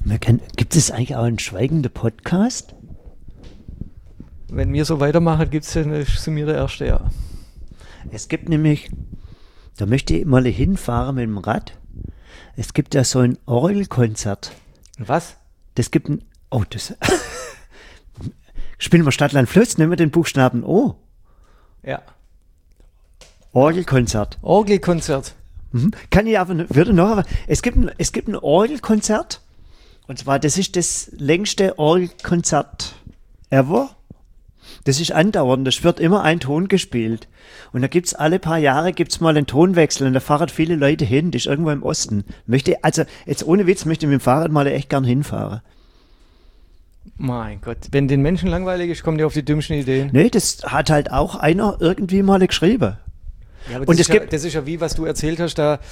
Gibt es eigentlich auch einen schweigenden Podcast? Wenn wir so weitermachen, sind wir der Erste, ja. Es gibt nämlich, da möchte ich mal hinfahren mit dem Rad. Es gibt ja so ein Orgelkonzert. Was? Das gibt ein, spielen wir Stadtland Fluss, nehmen wir den Buchstaben O. Ja. Orgelkonzert. Orgelkonzert. Kann ich aber, es gibt ein Orgelkonzert. Und zwar, das ist das längste Orgelkonzert ever. Das ist andauernd, es wird immer ein Ton gespielt. Und da gibt's alle paar Jahre mal einen Tonwechsel und da fahren viele Leute hin, das ist irgendwo im Osten. Also jetzt ohne Witz, möchte ich mit dem Fahrrad mal echt gern hinfahren. Mein Gott, wenn den Menschen langweilig ist, kommen die auf die dümmsten Ideen. Nee, das hat halt auch einer irgendwie mal geschrieben. Ja, aber Und das ist ja wie, was du erzählt hast, da,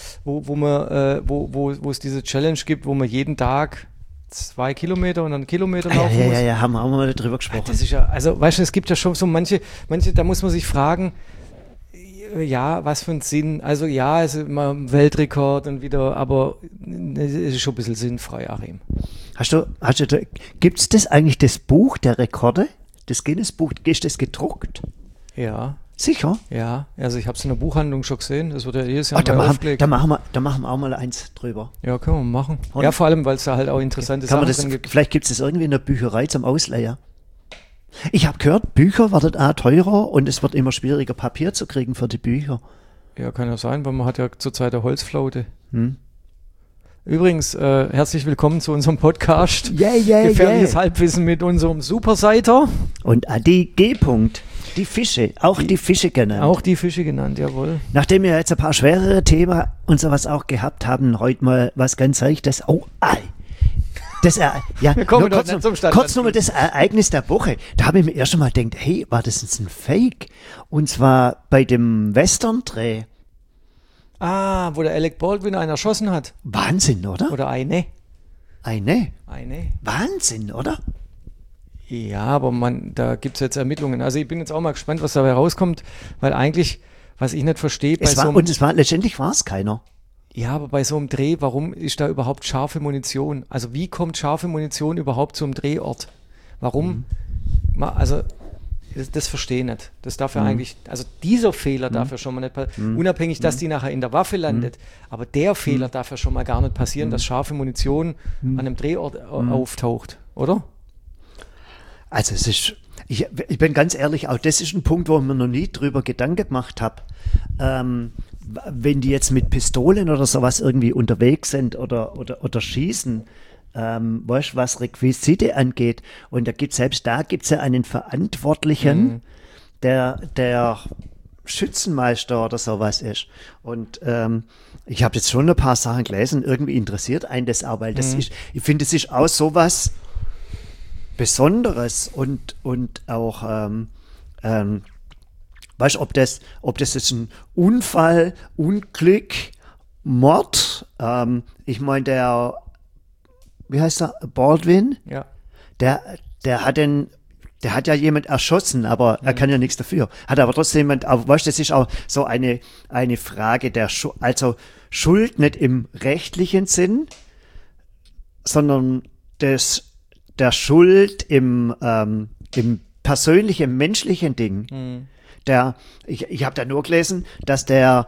wo es diese Challenge gibt, wo man jeden Tag 2 Kilometer und dann Kilometer laufen muss. Ja, haben wir auch mal darüber gesprochen. Das ist ja, also weißt du, es gibt ja schon so manche, da muss man sich fragen, ja, was für ein Sinn, also ja, es ist immer ein Weltrekord und wieder, aber es ist schon ein bisschen sinnfrei, Achim. Gibt es das eigentlich, das Buch der Rekorde? Das Guinness-Buch, ist das gedruckt? Ja. Sicher? Ja, also ich habe es in der Buchhandlung schon gesehen, das wird ja jedes Jahr da aufgelegt. machen wir auch mal eins drüber. Ja, können wir machen. Und? Ja, vor allem, weil es da halt auch interessante Sachen drin gibt. Vielleicht gibt es das irgendwie in der Bücherei zum Ausleihen. Ich habe gehört, Bücher werden teurer und es wird immer schwieriger, Papier zu kriegen für die Bücher. Ja, kann ja sein, weil man hat ja zurzeit eine Holzflaute. Übrigens, herzlich willkommen zu unserem Podcast. Gefährliches Halbwissen mit unserem Superseiter. Und Adi G. Die Fische, die Fische genannt. Auch die Fische genannt, jawohl. Nachdem wir jetzt ein paar schwerere Themen und sowas auch gehabt haben, heute mal was ganz Leichtes. Kurz nochmal das Ereignis der Woche. Da habe ich mir erst einmal gedacht, hey, war das jetzt ein Fake? Und zwar bei dem Western-Dreh. Ah, wo der Alec Baldwin einen erschossen hat. Wahnsinn, oder? Oder eine. Eine? Wahnsinn, oder? Ja, aber da gibt es jetzt Ermittlungen. Also ich bin jetzt auch mal gespannt, was dabei rauskommt, weil eigentlich, was ich nicht verstehe, letztendlich war es keiner. Ja, aber bei so einem Dreh, warum ist da überhaupt scharfe Munition? Also wie kommt scharfe Munition überhaupt zum Drehort? Warum? Also das verstehe ich nicht. Das darf ja eigentlich, also dieser Fehler darf ja schon mal nicht passieren, unabhängig, dass die nachher in der Waffe landet, aber der Fehler darf ja schon mal gar nicht passieren, dass scharfe Munition an einem Drehort auftaucht, oder? Also ich bin ganz ehrlich, auch das ist ein Punkt, wo ich mir noch nie drüber Gedanken gemacht habe. Wenn die jetzt mit Pistolen oder sowas irgendwie unterwegs sind oder schießen, weißt du, was Requisite angeht, und selbst da gibt es ja einen Verantwortlichen, der Schützenmeister oder sowas ist. Und ich habe jetzt schon ein paar Sachen gelesen, irgendwie interessiert einen das auch, weil ich finde, es ist auch sowas Besonderes und auch weißt du, ob das jetzt ein Unfall, Unglück, Mord, ich meine, wie heißt er, Baldwin? Ja. Der hat ja jemand erschossen, aber er kann ja nichts dafür. Hat aber trotzdem jemand, aber weißt du, das ist auch so eine Frage also Schuld nicht im rechtlichen Sinn, sondern der Schuld im persönlichen, menschlichen Ding. Ich habe da nur gelesen, dass der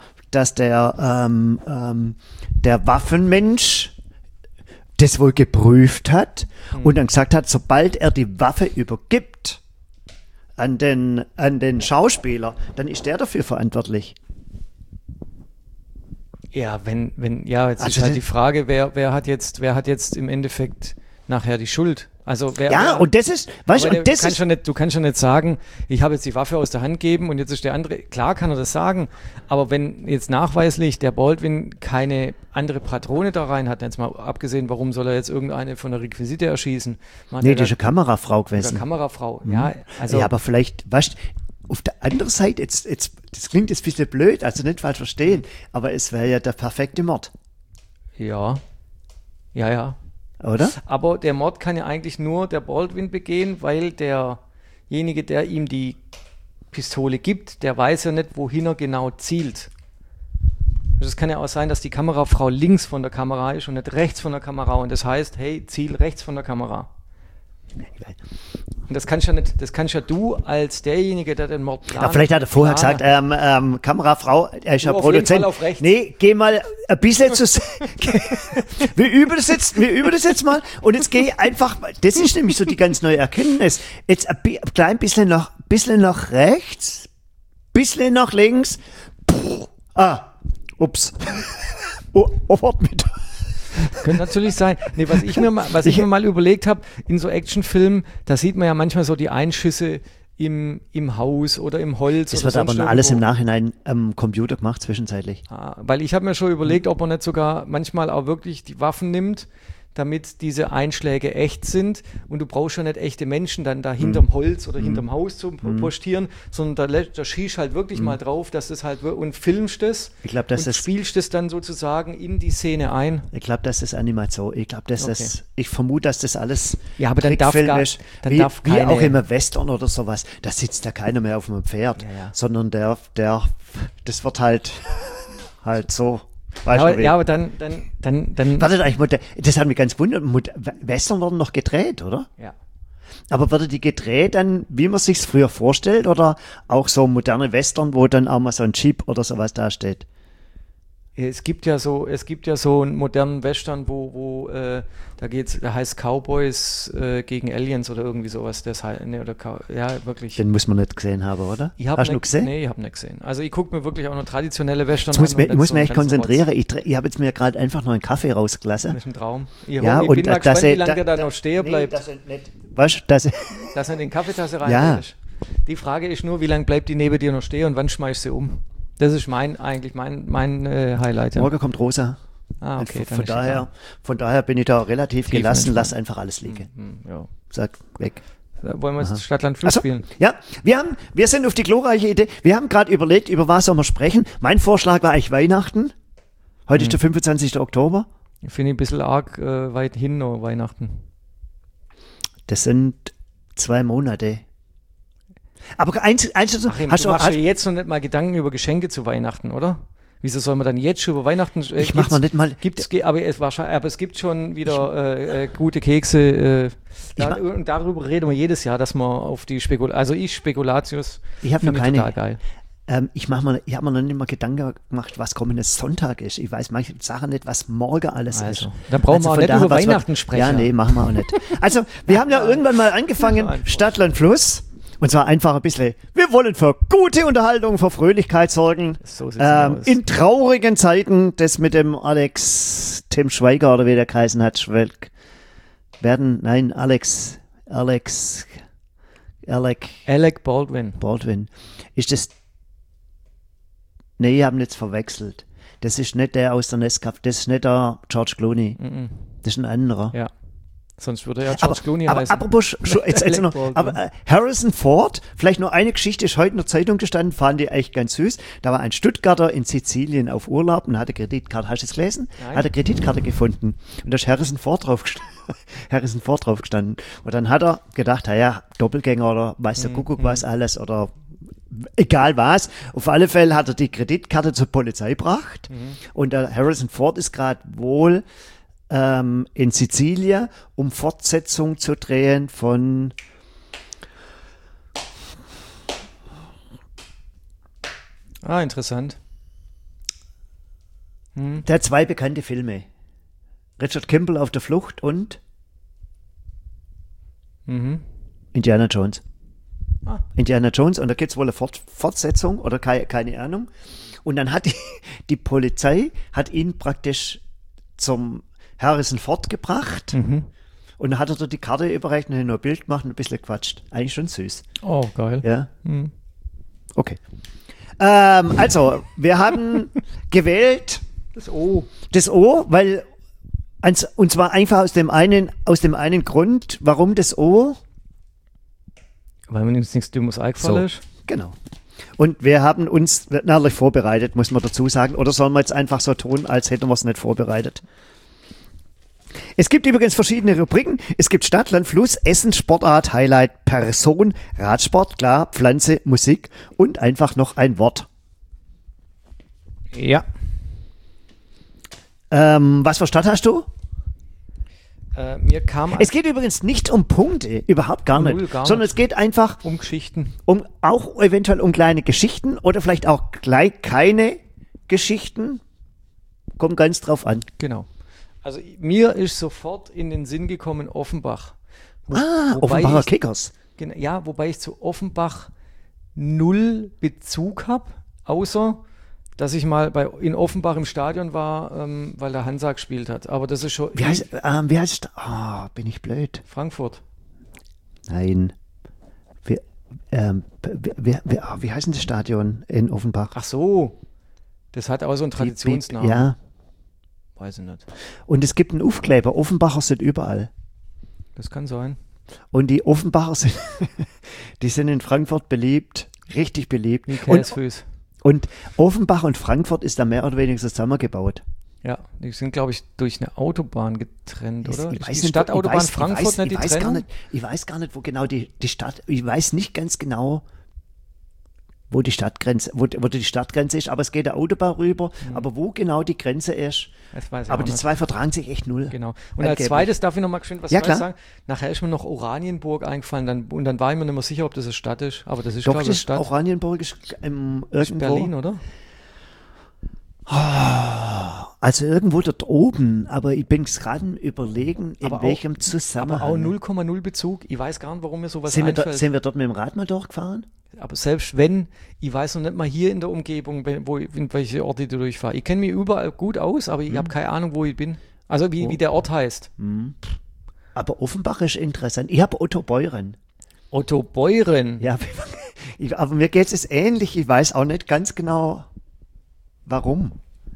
Waffenmensch das wohl geprüft hat und dann gesagt hat, sobald er die Waffe übergibt an den Schauspieler, dann ist der dafür verantwortlich. Ja, jetzt ist halt die Frage, wer hat jetzt im Endeffekt nachher die Schuld? Also und das ist, weißt du, du kannst schon nicht sagen, ich habe jetzt die Waffe aus der Hand gegeben und jetzt ist der andere, klar kann er das sagen, aber wenn jetzt nachweislich der Baldwin keine andere Patrone da rein hat, jetzt mal abgesehen, warum soll er jetzt irgendeine von der Requisite erschießen? Nee, das ist eine Kamerafrau gewesen. Ja, also. Ja, aber vielleicht, weißt du, auf der anderen Seite, das klingt jetzt ein bisschen blöd, also nicht falsch verstehen, aber es wäre ja der perfekte Mord. Ja. Oder? Aber der Mord kann ja eigentlich nur der Baldwin begehen, weil derjenige, der ihm die Pistole gibt, der weiß ja nicht, wohin er genau zielt. Also es kann ja auch sein, dass die Kamerafrau links von der Kamera ist und nicht rechts von der Kamera und das heißt, hey, Ziel rechts von der Kamera. Und das kannst ja du als derjenige, der den Mord plant. Ja, vielleicht hat er vorher gesagt, Kamerafrau, er ist ja Produzent. Auf rechts. Nee, geh mal ein bisschen zu. wir üben das jetzt mal und jetzt geh einfach, das ist nämlich so die ganz neue Erkenntnis. Jetzt ein klein bisschen nach rechts, bisschen nach links. Ups. Warte mit. Könnte natürlich sein. Nee, was ich mir mal überlegt habe, in so Actionfilmen, da sieht man ja manchmal so die Einschüsse im Haus oder im Holz. Das wird aber noch alles im Nachhinein am Computer gemacht, zwischenzeitlich. Weil ich habe mir schon überlegt, ob man nicht sogar manchmal auch wirklich die Waffen nimmt, damit diese Einschläge echt sind und du brauchst ja nicht echte Menschen dann da hinterm Holz oder hinterm Haus zu postieren, sondern da schießt halt wirklich mal drauf, dass das halt und filmst das und spielst das dann sozusagen in die Szene ein. Ich glaube, das ist Animation. Ich vermute, dass das alles aber dann darf wie auch im Western oder sowas, da sitzt ja keiner mehr auf einem Pferd, sondern das wird halt so. Aber dann. Wartet eigentlich, das hat mich ganz wundert. Western wurden noch gedreht, oder? Ja. Aber wurde die gedreht dann, wie man sich's früher vorstellt, oder auch so moderne Western, wo dann auch mal so ein Jeep oder sowas da steht? Es gibt ja so einen modernen Western, wo da heißt Cowboys gegen Aliens oder irgendwie sowas. Wirklich. Den muss man nicht gesehen haben, oder? Hast du gesehen? Nee, ich habe nicht gesehen. Also ich gucke mir wirklich auch noch traditionelle Western an. Ich muss mich echt konzentrieren. Ich habe jetzt mir gerade einfach noch einen Kaffee rausgelassen. Das ist ein Traum. Ich bin mal gespannt, wie lange der da noch stehen bleibt. Dass er in den Kaffeetasse rein ist. Die Frage ist nur, wie lange bleibt die neben dir noch stehen und wann schmeißt sie um? Das ist mein Highlight. Ja. Morgen kommt Rosa. Okay. Von daher bin ich da relativ gelassen, lass einfach alles liegen. Ja. Sag, weg. Wollen wir jetzt Stadtland Fluss spielen? Ja, wir sind auf die glorreiche Idee. Wir haben gerade überlegt, über was sollen wir sprechen. Mein Vorschlag war eigentlich Weihnachten. Heute ist der 25. Oktober. Finde ich ein bisschen arg weit hin noch Weihnachten. Das sind 2 Monate. Aber eins hast du machst dir jetzt noch nicht mal Gedanken über Geschenke zu Weihnachten, oder? Wieso soll man dann jetzt schon über Weihnachten ich mach mal nicht mal. Aber es gibt schon wieder gute Kekse. Und darüber reden wir jedes Jahr, dass man auf die Spekulatius. Ich habe noch keine. Total geil. Ich habe mir noch nicht mal Gedanken gemacht, was kommender Sonntag ist. Ich weiß manche Sachen nicht, was morgen alles ist. Dann brauchen wir auch nicht über Weihnachten sprechen. Ja, nee, machen wir auch nicht. Also, wir haben ja irgendwann mal angefangen, Stadt, Land, Fluss. Und zwar einfach ein bisschen, wir wollen für gute Unterhaltung, für Fröhlichkeit sorgen. So sieht's aus. In traurigen Zeiten, das mit dem Tim Schweiger oder wie der geheißen hat, Alec Baldwin. Ist das, nee, ich habe ihn jetzt verwechselt. Das ist nicht der aus der Nescaf, das ist nicht der George Clooney. Das ist ein anderer. Ja. Sonst würde ja George Clooney heißen. Apropos, Harrison Ford, vielleicht nur eine Geschichte, ist heute in der Zeitung gestanden, fand ich echt ganz süß. Da war ein Stuttgarter in Sizilien auf Urlaub und hatte Kreditkarte, hast du es gelesen? Nein. Hat eine Kreditkarte gefunden und da ist Harrison Ford drauf gestanden. Und dann hat er gedacht, naja, Doppelgänger oder weiß der Kuckuck was alles oder egal was. Auf alle Fälle hat er die Kreditkarte zur Polizei gebracht und der Harrison Ford ist gerade wohl in Sizilien, um Fortsetzung zu drehen von interessant. Der hat 2 bekannte Filme. Richard Kimball auf der Flucht und Indiana Jones. Indiana Jones und da gibt es wohl eine Fortsetzung oder keine Ahnung. Und dann hat die Polizei hat ihn praktisch zum Harrison Ford gebracht und dann hat er dort die Karte überreicht und hat noch ein Bild gemacht und ein bisschen gequatscht. Eigentlich schon süß. Oh, geil. Ja. Okay. Also, wir haben gewählt das O, weil und zwar einfach aus dem einen Grund, warum das O? Weil mir nichts Dummes eingefallen ist. Genau. Und wir haben uns natürlich vorbereitet, muss man dazu sagen. Oder sollen wir jetzt einfach so tun, als hätten wir es nicht vorbereitet? Es gibt übrigens verschiedene Rubriken. Es gibt Stadt, Land, Fluss, Essen, Sportart, Highlight, Person, Radsport, klar, Pflanze, Musik und einfach noch ein Wort. Ja. Was für Stadt hast du? Mir kam Es geht übrigens nicht um Punkte, überhaupt gar nicht, Gar sondern nicht. es geht einfach um Geschichten. auch eventuell um kleine Geschichten oder vielleicht auch gleich keine Geschichten. Kommt ganz drauf an. Genau. Also mir ist sofort in den Sinn gekommen Offenbach. Wobei Offenbacher ich, Kickers. Ja, wobei ich zu Offenbach null Bezug habe, außer dass ich mal in Offenbach im Stadion war, weil der Hansa gespielt hat. Aber das ist schon Wie heißt bin ich blöd? Frankfurt. Nein. Wie heißt denn das Stadion in Offenbach? Ach so, das hat auch so einen Traditionsnamen. Ja. Weiß ich nicht. Und es gibt einen Aufkleber. Offenbacher sind überall. Das kann sein. Und die Offenbacher sind, die sind in Frankfurt beliebt. Richtig beliebt. Wie Käsefüß. Und Offenbach und Frankfurt ist da mehr oder weniger zusammengebaut. Ja, die sind, glaube ich, durch eine Autobahn getrennt, oder? Ich weiß Ist die nicht, Stadtautobahn Frankfurt nicht die Trennung? Ich weiß gar nicht, wo genau die Stadt, ich weiß nicht ganz genau, wo die Stadtgrenze ist, aber es geht der Autobahn rüber, aber wo genau die Grenze ist, Das weiß ich aber auch die nicht. zwei vertragen sich echt null. Genau. Und als zweites darf ich noch mal geschwind was Ja, Neues klar. sagen. Nachher ist mir noch Oranienburg eingefallen, und dann war ich mir nicht mehr sicher, ob das eine Stadt ist, aber das ist, Doch, glaube ich, eine das Stadt. Oranienburg ist irgendwo. Berlin, oder? Also irgendwo dort oben, aber ich bin gerade überlegen, in Aber welchem Aber auch Zusammenhang. 0,0 Bezug. Ich weiß gar nicht, warum mir sowas Sind einfällt. wir dort mit dem Rad mal durchgefahren? Aber selbst wenn, ich weiß noch nicht mal hier in der Umgebung, in welche Orte ich durchfahre. Ich kenne mich überall gut aus, aber ich habe keine Ahnung, wo ich bin. Also wie der Ort heißt. Aber Offenbach ist interessant. Ich habe Otto Beuren. Otto Beuren. Ja, aber mir geht es ähnlich. Ich weiß auch nicht ganz genau, warum.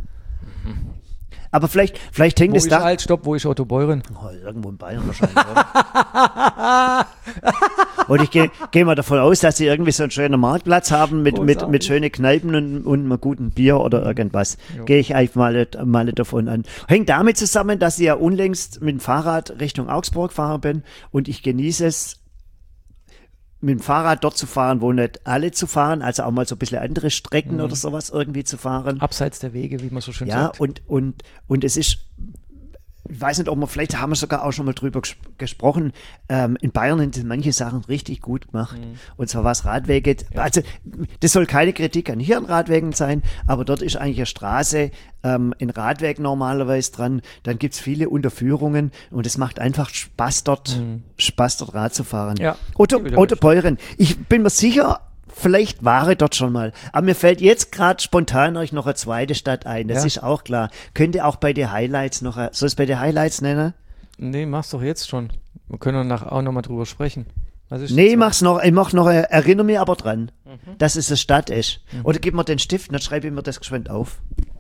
Aber vielleicht hängt Wo es ist da. halt, stopp, wo ist Otto Beuren? Oh, irgendwo in Bayern wahrscheinlich. Oder? Und ich gehe mal davon aus, dass sie irgendwie so einen schönen Marktplatz haben mit schönen Kneipen und einem guten Bier oder irgendwas. Jo. Gehe ich einfach mal davon an. Hängt damit zusammen, dass ich ja unlängst mit dem Fahrrad Richtung Augsburg gefahren bin und ich genieße es, mit dem Fahrrad dort zu fahren, wo nicht alle zu fahren, also auch mal so ein bisschen andere Strecken oder sowas irgendwie zu fahren. Abseits der Wege, wie man so schön Ja, sagt. und es ist, ich weiß nicht, vielleicht haben wir sogar auch schon mal drüber gesprochen, in Bayern sind manche Sachen richtig gut gemacht. Und zwar was Radwege, also das soll keine Kritik an hier an Radwegen sein, aber dort ist eigentlich eine Straße, ein Radweg normalerweise dran, dann gibt es viele Unterführungen und es macht einfach Spaß dort Rad zu fahren. Ja, Otto gebe ich dir recht. Beuren, ich bin mir sicher, vielleicht war ich dort schon mal. Aber mir fällt jetzt gerade spontan euch noch eine zweite Stadt ein. Das Ja. ist auch klar. Könnt ihr auch bei den Highlights noch, soll ich es bei den Highlights nennen? Nee, mach's doch jetzt schon. Wir können danach auch nochmal drüber sprechen. Was ist Nee, das? ich mach noch, erinnere mich aber dran, dass es eine Stadt ist. Oder gib mir den Stift, dann schreibe ich mir das geschwind auf.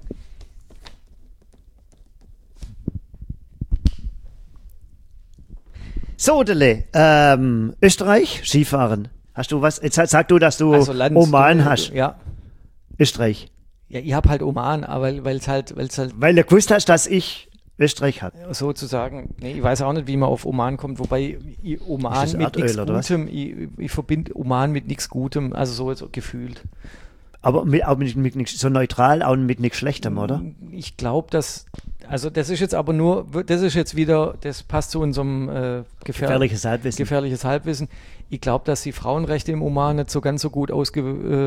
So, Dele, Österreich, Skifahren. Hast du was? Jetzt sag du, dass du Also Land- Oman hast. Ja. Österreich. Ja, ich habe halt Oman, aber weil es halt Weil du gewusst hast, dass ich Österreich habe. sozusagen, nee, ich weiß auch nicht, wie man auf Oman kommt, wobei ich Oman Ist das mit Erdöl, nichts oder was? Gutem, ich verbinde Oman mit nichts Gutem, also so gefühlt. Aber auch mit nix, so neutral, auch mit nichts Schlechtem, oder? Ich glaube, also das ist jetzt aber nur, das ist jetzt wieder, das passt zu unserem Gefährliches Halbwissen. gefährliches Halbwissen. Ich glaube, dass die Frauenrechte im Oman nicht so ganz so gut dass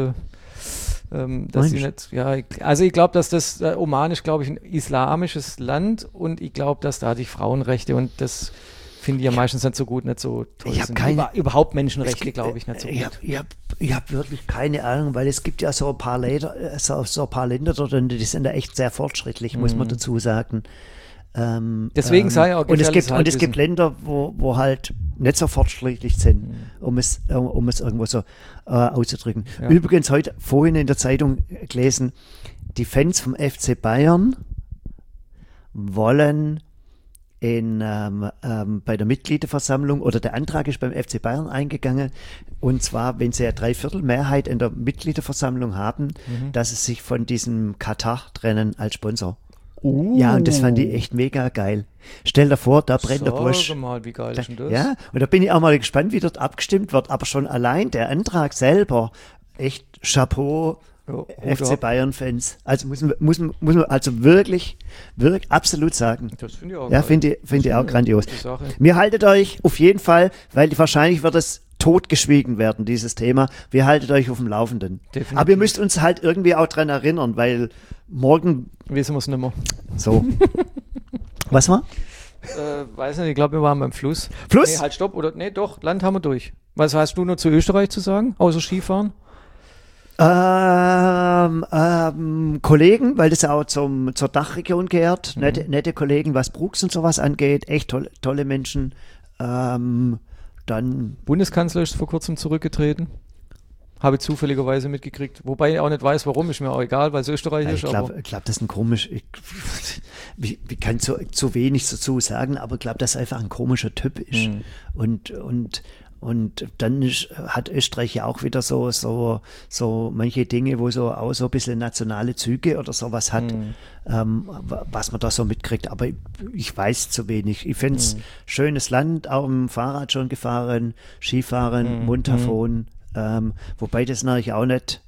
sie nicht, ja, also ich glaube, dass das Oman ist, glaube ich, ein islamisches Land und ich glaube, dass da die Frauenrechte und das finde ich ja meistens nicht so gut, nicht so toll Ich hab sind. keine- Überhaupt Menschenrechte, glaube ich, nicht so Ich gut. hab wirklich keine Ahnung, weil es gibt ja so ein paar Länder, so ein paar Länder dort, und die sind da echt sehr fortschrittlich, muss man dazu sagen. Deswegen sei auch und es gefährliches gibt Halbwissen. Länder, wo halt nicht so fortschrittlich sind, um es irgendwo so auszudrücken. Ja. Übrigens vorhin in der Zeitung gelesen, die Fans vom FC Bayern wollen bei der Mitgliederversammlung, oder der Antrag ist beim FC Bayern eingegangen, und zwar, wenn sie ja 3/4 Mehrheit in der Mitgliederversammlung haben, dass sie sich von diesem Katar trennen als Sponsor. Ja, und das fand ich echt mega geil. Stell dir vor, da brennt der Busch. Sag mal, wie geil ist denn das? Ja, und da bin ich auch mal gespannt, wie dort abgestimmt wird. Aber schon allein der Antrag selber, echt Chapeau, FC Bayern-Fans. Also muss man also wirklich absolut sagen. Das finde ich auch. Ja, finde ich auch grandios. Mir haltet euch auf jeden Fall, weil wahrscheinlich wird es totgeschwiegen werden, dieses Thema. Wir haltet euch auf dem Laufenden. Definitiv. Aber ihr müsst uns halt irgendwie auch dran erinnern, weil morgen... Wissen wir es nicht mehr. So. Was war? Weiß nicht, ich glaube, wir waren beim Fluss. Fluss? Nee, halt, stopp. Oder, nee, doch, Land haben wir durch. Was hast du nur zu Österreich zu sagen, außer Skifahren? Kollegen, weil das auch zur Dachregion gehört, nette Kollegen, was Brooks und sowas angeht, echt tolle Menschen. Dann Bundeskanzler ist vor kurzem zurückgetreten. Habe ich zufälligerweise mitgekriegt. Wobei ich auch nicht weiß, warum, ist mir auch egal, weil es Österreich ist. Ich glaube, das ist ein komisch, ich kann zu wenig dazu sagen, aber ich glaube, dass er einfach ein komischer Typ ist. Und dann hat Österreich ja auch wieder so manche Dinge, wo so auch so ein bisschen nationale Züge oder sowas hat, was man da so mitkriegt. Aber ich weiß zu wenig. Ich finde es schönes Land, auch im Fahrrad schon gefahren, Skifahren, Montafon, wobei das natürlich auch nicht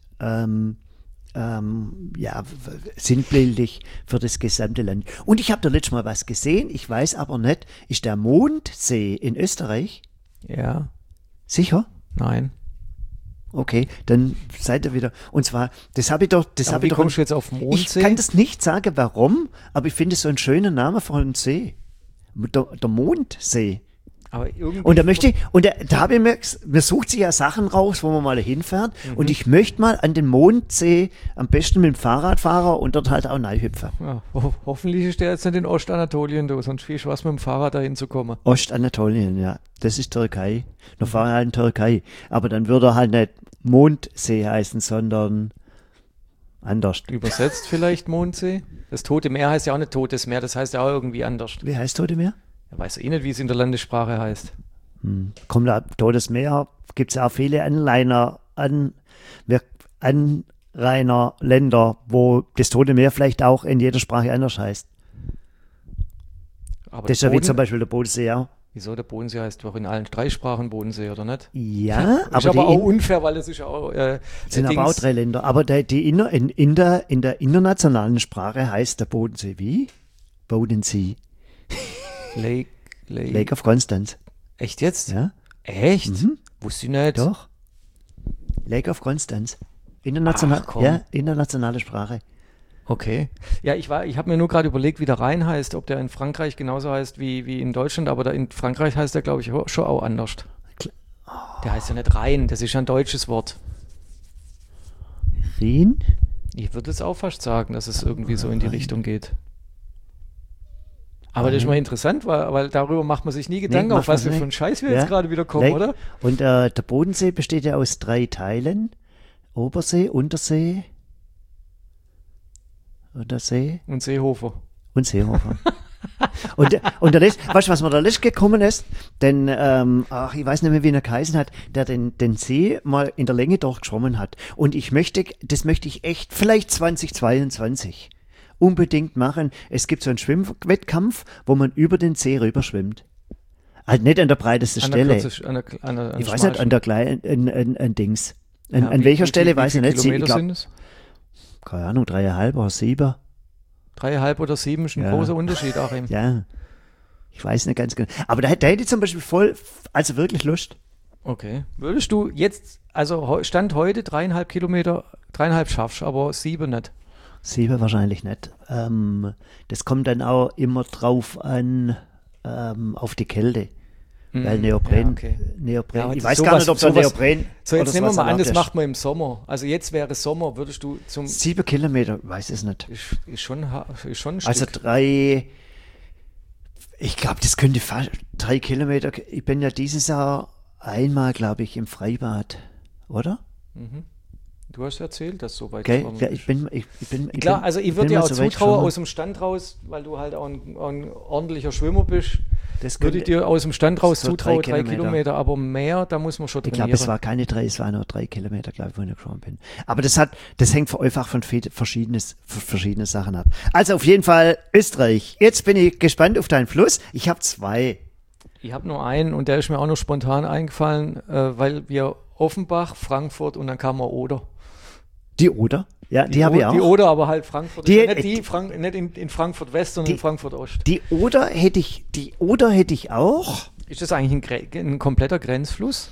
sinnbildlich für das gesamte Land. Und ich habe da letztes Mal was gesehen, ich weiß aber nicht, ist der Mondsee in Österreich? Ja. Sicher? Nein. Okay, dann seid ihr wieder. Und zwar, das habe ich doch. Wie kommst du jetzt auf Mondsee? Ich kann das nicht sagen, warum, aber ich finde es so ein schöner Name für einen See. Der Mondsee. Aber irgendwie Und da habe ich mir sucht sich ja Sachen raus, wo man mal hinfährt. Und ich möchte mal an den Mondsee am besten mit dem Fahrradfahrer und dort halt auch reinhüpfen. Ja, hoffentlich ist der jetzt nicht in Ostanatolien, sonst viel Spaß mit dem Fahrrad dahin zu kommen. Ostanatolien, ja. Das ist Türkei. Noch fahren wir halt in Türkei. Aber dann würde er halt nicht Mondsee heißen, sondern anders. Übersetzt vielleicht Mondsee? Das Tote Meer heißt ja auch nicht Totes Meer, das heißt ja auch irgendwie anders. Wie heißt Tote Meer? Ich weiß eh nicht, wie es in der Landessprache heißt. Kommt da Totes Meer, gibt es auch viele Anrainerländer, wo das Tote Meer vielleicht auch in jeder Sprache anders heißt. Aber das ist ja wie zum Beispiel der Bodensee auch. Wieso? Der Bodensee heißt doch in allen 3 Sprachen Bodensee, oder nicht? Ja, aber auch unfair, weil es ist auch sind aber auch 3 Länder. Aber in der internationalen Sprache heißt der Bodensee wie? Bodensee. Lake of Constance. Echt jetzt? Ja. Echt? Wusste ich nicht. Doch. Lake of Constance. Internationale Sprache. Okay. Ja, ich habe mir nur gerade überlegt, wie der Rhein heißt, ob der in Frankreich genauso heißt wie in Deutschland, aber in Frankreich heißt der, glaube ich, schon auch anders. Der heißt ja nicht Rhein, das ist ja ein deutsches Wort. Rhin? Ich würde es auch fast sagen, dass es irgendwie so in die Richtung geht. Aber das ist mal interessant, weil darüber macht man sich nie Gedanken, auf was für einen Scheiß wir jetzt gerade wieder kommen, oder? Und der Bodensee besteht ja aus 3 Teilen. Obersee, Untersee, Untersee und Seehofer. Und Seehofer. und der Rest, weißt du, was mir der Rest gekommen ist? Denn, ich weiß nicht mehr, wie er geheißen hat, der den See mal in der Länge durchgeschwommen hat. Und das möchte ich echt, vielleicht 2022 unbedingt machen. Es gibt so einen Schwimmwettkampf, wo man über den See rüberschwimmt. Halt nicht an der breitesten Stelle. Ich weiß nicht, an der kleinen Dings. An welcher Stelle weiß ich nicht. Kilometer sind es? Keine Ahnung, 3,5 oder 7. 3,5 oder 7 ist ein großer Unterschied, Achim. Ja, ich weiß nicht ganz genau. Aber da hätte ich zum Beispiel wirklich Lust. Okay. Würdest du jetzt, also Stand heute 3,5 Kilometer, 3,5 schaffst, aber 7 nicht? 7 wahrscheinlich nicht. Das kommt dann auch immer drauf an, auf die Kälte. Weil Neopren, Ja, ich weiß gar nicht, ob so Neopren. So, jetzt nehmen wir mal an, das macht man im Sommer. Also jetzt wäre Sommer, würdest du zum... 7 Kilometer, weiß es nicht. Ist schon ein Stück. Also 3, ich glaube, das könnte fast 3 Kilometer. Ich bin ja dieses Jahr einmal, glaube ich, im Freibad, oder? Mhm. Du hast erzählt, dass so weit ja, ich bin klar, also ich würde dir auch zutrauen aus dem Stand raus, weil du halt auch ein ordentlicher Schwimmer bist. Das würde ich dir aus dem Stand raus zutrauen, 3 Kilometer, aber mehr, da muss man schon trainieren. Ich glaube, es war keine 3, es waren nur 3 Kilometer, glaube ich, wo ich geschwommen bin. Aber das hängt einfach von verschiedenen Sachen ab. Also auf jeden Fall Österreich. Jetzt bin ich gespannt auf deinen Fluss. Ich habe 2. Ich habe nur einen und der ist mir auch noch spontan eingefallen, weil wir Offenbach, Frankfurt und dann kam Oder. Die Oder? Ja, die habe ich auch. Die Oder, aber halt Frankfurt. Die- Nicht in Frankfurt West, sondern in Frankfurt Ost. Die Oder hätte ich auch. Ist das eigentlich ein kompletter Grenzfluss?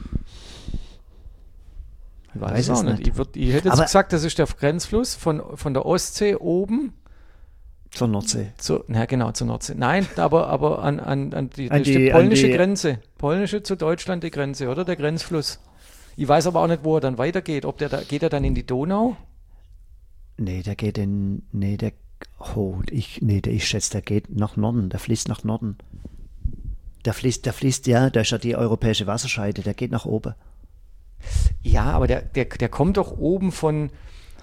Ich weiß es auch nicht. Ich hätte jetzt Aber- gesagt, das ist der Grenzfluss von der Ostsee oben Zur Nordsee. zur Nordsee. Nein, aber an die, An das ist die die- polnische an die- Grenze. Polnische zu Deutschland die Grenze, oder? Der Grenzfluss. Ich weiß aber auch nicht, wo er dann weitergeht. Geht er dann in die Donau? Nee, der geht in. Nee, ich schätze, der geht nach Norden. Der fließt nach Norden. Der fließt, ja, da ist ja die europäische Wasserscheide, der geht nach oben. Ja, aber der kommt doch oben der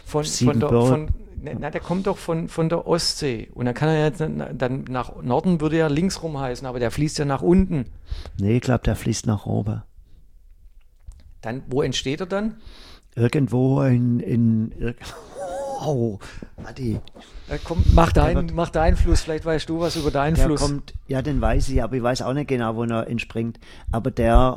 kommt doch von der Ostsee. Und dann kann er jetzt, dann nach Norden würde er links rum heißen, aber der fließt ja nach unten. Nee, ich glaube, der fließt nach oben. Dann, wo entsteht er dann? Irgendwo oh, Adi. Komm, mach deinen Fluss, vielleicht weißt du was über deinen Der Fluss. kommt, ja, den weiß ich, aber ich weiß auch nicht genau, wo er entspringt. Aber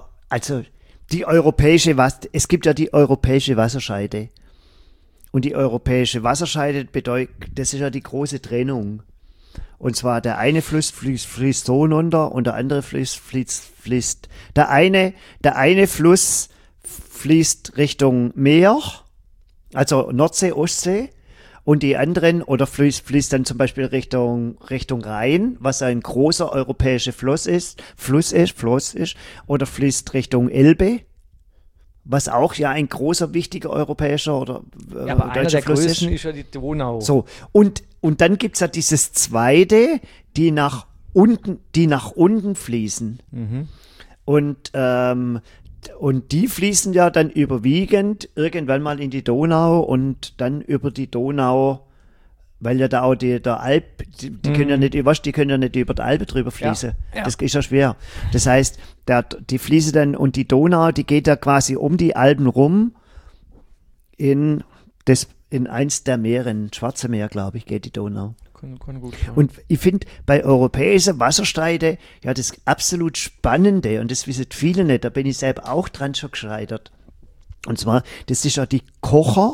es gibt ja die europäische Wasserscheide. Und die europäische Wasserscheide bedeutet, das ist ja die große Trennung. Und zwar der eine Fluss fließt so runter und der andere fließt. Der eine Fluss fließt Richtung Meer, also Nordsee, Ostsee. Und die anderen, oder fließt dann zum Beispiel Richtung Rhein, was ein großer europäischer Fluss ist, oder fließt Richtung Elbe, was auch ja ein großer, wichtiger europäischer oder Ja, aber einer deutscher der Fluss größten ist. ist ja die Donau. So, und dann gibt es ja dieses zweite, die nach unten fließen. Und die fließen ja dann überwiegend irgendwann mal in die Donau und dann über die Donau, weil ja da auch der Alp, die können ja nicht, die können ja nicht über die Alpe drüber fließen. Ja. Das ist ja schwer. Das heißt, die fließen dann, und die Donau, die geht ja quasi um die Alpen rum in eins der Meere, in Schwarze Meer, glaube ich, geht die Donau. Kann gut sein. Und ich finde, bei europäischen Wasserscheide, ja, das absolut Spannende, und das wissen viele nicht, da bin ich selber auch dran schon gescheitert. Und zwar, das ist ja die Kocher.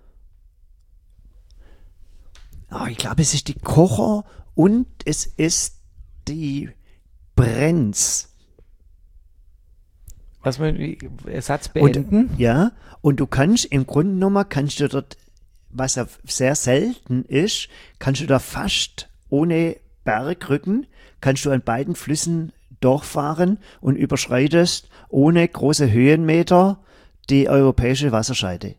Ich glaube, es ist die Kocher und es ist die Brenz. Lass mal den Satz beenden. Und du kannst im Grunde genommen, dort, was ja sehr selten ist, kannst du da fast ohne Bergrücken, kannst du an beiden Flüssen durchfahren und überschreitest ohne große Höhenmeter die europäische Wasserscheide.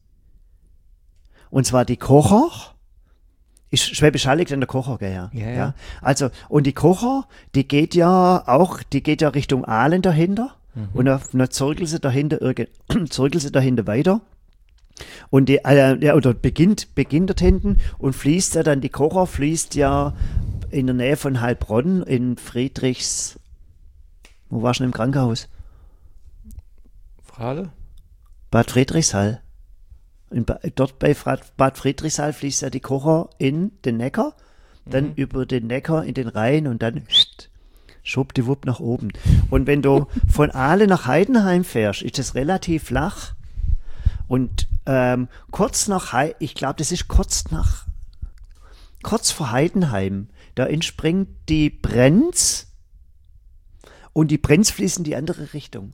Und zwar die Kocher, Schwäbisch Hall liegt an der Kocher, gell? Ja. Also, und die Kocher, die geht ja Richtung Aalen dahinter. Und dann zirkeln sie dahinter weiter. Und oder beginnt dort hinten und fließt ja dann, die Kocher fließt ja in der Nähe von Heilbronn in Friedrichs. Wo warst du denn im Krankenhaus? Frage? Bad Friedrichshall. Dort bei Bad Friedrichshall fließt ja die Kocher in den Neckar, dann über den Neckar in den Rhein und dann schwuppdiwupp nach oben. Und wenn du von Aale nach Heidenheim fährst, ist das relativ flach. Und ich glaube, das ist kurz vor Heidenheim, da entspringt die Brenz und die Brenz fließt in die andere Richtung.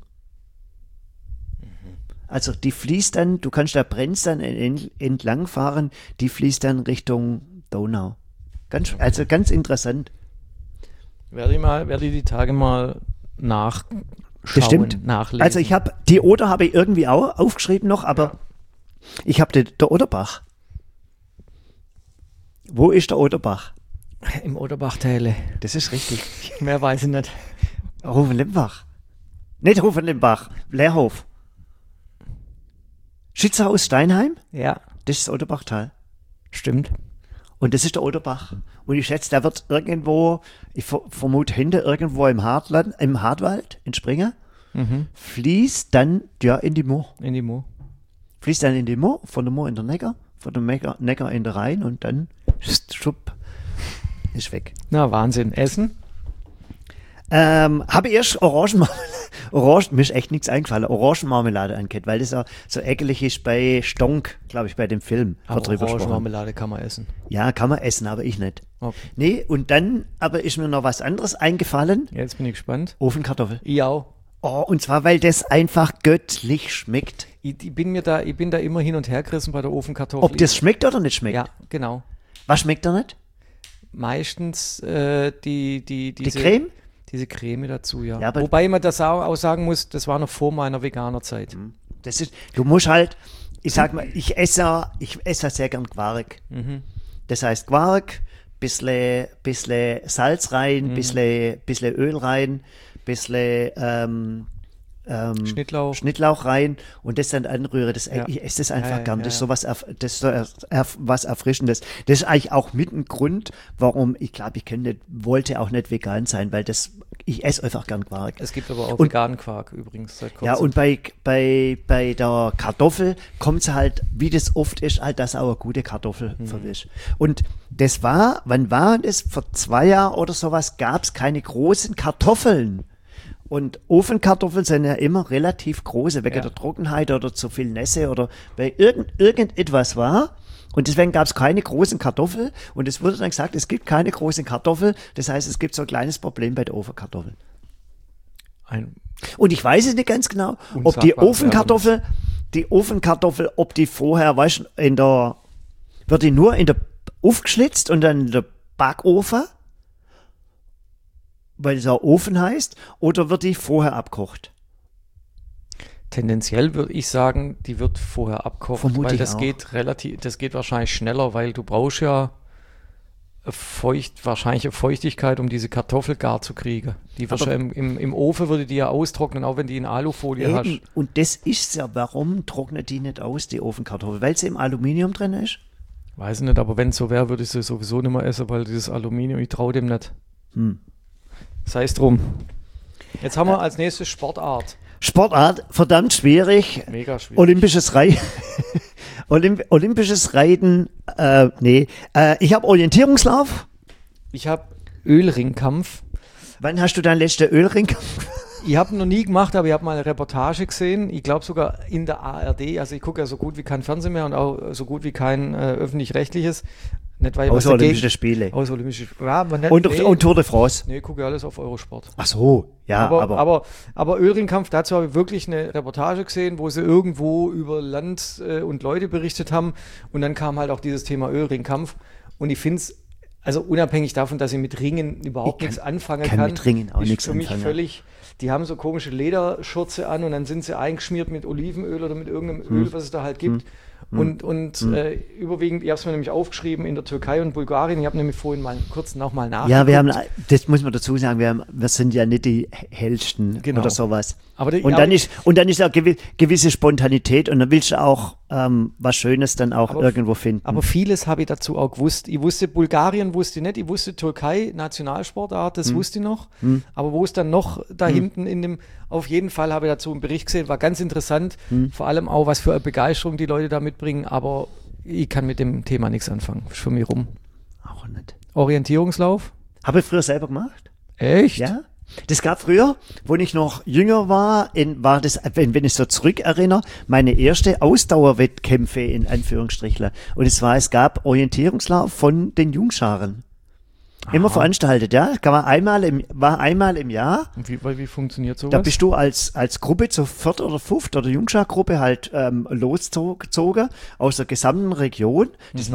Also die fließt dann, du kannst da Brenz dann entlang fahren, die fließt dann Richtung Donau. Also ganz interessant. Werde ich die Tage mal Bestimmt. nachlesen. Also die Oder habe ich irgendwie auch aufgeschrieben noch, aber ich habe der Oderbach. Wo ist der Oderbach? Im Oderbachtäle. Das ist richtig. Mehr weiß ich nicht. Hofen-Limbach. Nicht Hofen-Limbach, Lehrhof. Schützehaus Steinheim, Ja, das ist das Oderbachtal. stimmt. Und das ist der Oderbach. Und ich schätze, der wird irgendwo, ich vermute hinter irgendwo im Hartwald, in Springer, fließt dann ja in die Moor. In die Mo. Fließt dann in die Moor, von der Moor in der Neckar, von der Neckar in der Rhein und dann schupp, ist weg. Na, Wahnsinn. Essen? Habe ich erst Mir ist echt nichts eingefallen. Orangenmarmelade angehört, weil das so ekelig ist bei Stonk, glaube ich, bei dem Film. Aber Orangenmarmelade kann man essen. Ja, kann man essen, aber ich nicht. Okay. Nee, und dann aber ist mir noch was anderes eingefallen. Ja, jetzt bin ich gespannt. Ofenkartoffel. Ich auch. Oh, und zwar, weil das einfach göttlich schmeckt. Ich bin da immer hin und her gerissen bei der Ofenkartoffel. Ob das schmeckt oder nicht schmeckt? Ja, genau. Was schmeckt da nicht? Meistens diese Creme? Diese Creme dazu, ja. Ja, wobei man das auch sagen muss, das war noch vor meiner Veganerzeit. Du musst halt, ich sag mal, ich esse sehr gern Quark. Das heißt Quark, bisschen Salz rein, bisschen Öl rein, bisschen Schnittlauch rein und das dann anrühre. Ich esse das einfach gern. Das ist so was Erfrischendes. Das ist eigentlich auch mit ein Grund, warum ich glaube, wollte auch nicht vegan sein, weil ich esse einfach gern Quark. Es gibt aber auch veganen Quark übrigens seit kurzem. Ja, und bei der Kartoffel kommt es halt, wie das oft ist, halt, dass auch eine gute Kartoffel verwischt. Und wann war das? Vor 2 Jahren oder sowas gab es keine großen Kartoffeln. Und Ofenkartoffeln sind ja immer relativ große, wegen der Trockenheit oder zu viel Nässe oder weil irgendetwas war. Und deswegen gab es keine großen Kartoffeln. Und es wurde dann gesagt, es gibt keine großen Kartoffeln. Das heißt, es gibt so ein kleines Problem bei der Ofenkartoffel. Und ich weiß es nicht ganz genau, ob die Ofenkartoffel, ob die vorher, weißt du, wird die nur aufgeschlitzt und dann in der Backofen, weil es auch Ofen heißt, oder wird die vorher abkocht? Tendenziell würde ich sagen, die wird vorher abkocht, weil das geht wahrscheinlich schneller, weil du brauchst ja wahrscheinlich eine Feuchtigkeit, um diese Kartoffel gar zu kriegen. Im Ofen würde die ja austrocknen, auch wenn die in Alufolie hast. Und das ist ja, warum trocknet die nicht aus, die Ofenkartoffel? Weil sie im Aluminium drin ist? Weiß ich nicht, aber wenn es so wäre, würde ich sie sowieso nicht mehr essen, weil dieses Aluminium, ich traue dem nicht. Sei es drum. Jetzt haben wir als nächstes Sportart, verdammt schwierig. Mega schwierig. Olympisches Reiten, ich habe Orientierungslauf. Ich habe Ölringkampf. Wann hast du deinen letzten Ölringkampf? Ich habe noch nie gemacht, aber ich habe mal eine Reportage gesehen. Ich glaube sogar in der ARD. Also ich gucke ja so gut wie kein Fernsehen mehr und auch so gut wie kein öffentlich-rechtliches. Nicht, weil außer Olympische Spiele. Außer Olympische ja, und Tour de France. Nee, ich gucke alles auf Eurosport. Ach so, ja. Aber Ölringkampf, dazu habe ich wirklich eine Reportage gesehen, wo sie irgendwo über Land und Leute berichtet haben. Und dann kam halt auch dieses Thema Ölringkampf. Und ich finde es, also unabhängig davon, dass ich mit Ringen überhaupt nichts anfangen kann. Mit Ringen auch nichts anfangen. Für mich völlig, die haben so komische Lederschürze an und dann sind sie eingeschmiert mit Olivenöl oder mit irgendeinem Öl, was es da halt gibt. Und überwiegend, ich habe es mir nämlich aufgeschrieben, in der Türkei und Bulgarien, ich habe nämlich vorhin kurz nochmal nachgeguckt. Ja, das muss man dazu sagen, wir sind ja nicht die hellsten oder sowas. Dann ist ja gewisse Spontanität und dann willst du auch was Schönes dann auch irgendwo finden. Aber vieles habe ich dazu auch gewusst. Ich wusste, Bulgarien wusste ich nicht, ich wusste Türkei, Nationalsportart, das wusste ich noch. Aber wo es dann noch da hinten auf jeden Fall habe ich dazu einen Bericht gesehen, war ganz interessant, vor allem auch, was für eine Begeisterung die Leute da mitbringen, aber ich kann mit dem Thema nichts anfangen. Ist für mich rum. Auch nicht. Orientierungslauf? Habe ich früher selber gemacht. Echt? Ja. Das gab früher, wo ich noch jünger war, war das, wenn ich so zurückerinnere, meine erste Ausdauerwettkämpfe in Anführungsstrichen. Und es gab Orientierungslauf von den Jungscharen. Immer veranstaltet, ja. Kann man einmal im Jahr. Und wie funktioniert sowas? Da bist du als Gruppe zur 4. oder 5. oder Jungschargruppe halt losgezogen aus der gesamten Region. Das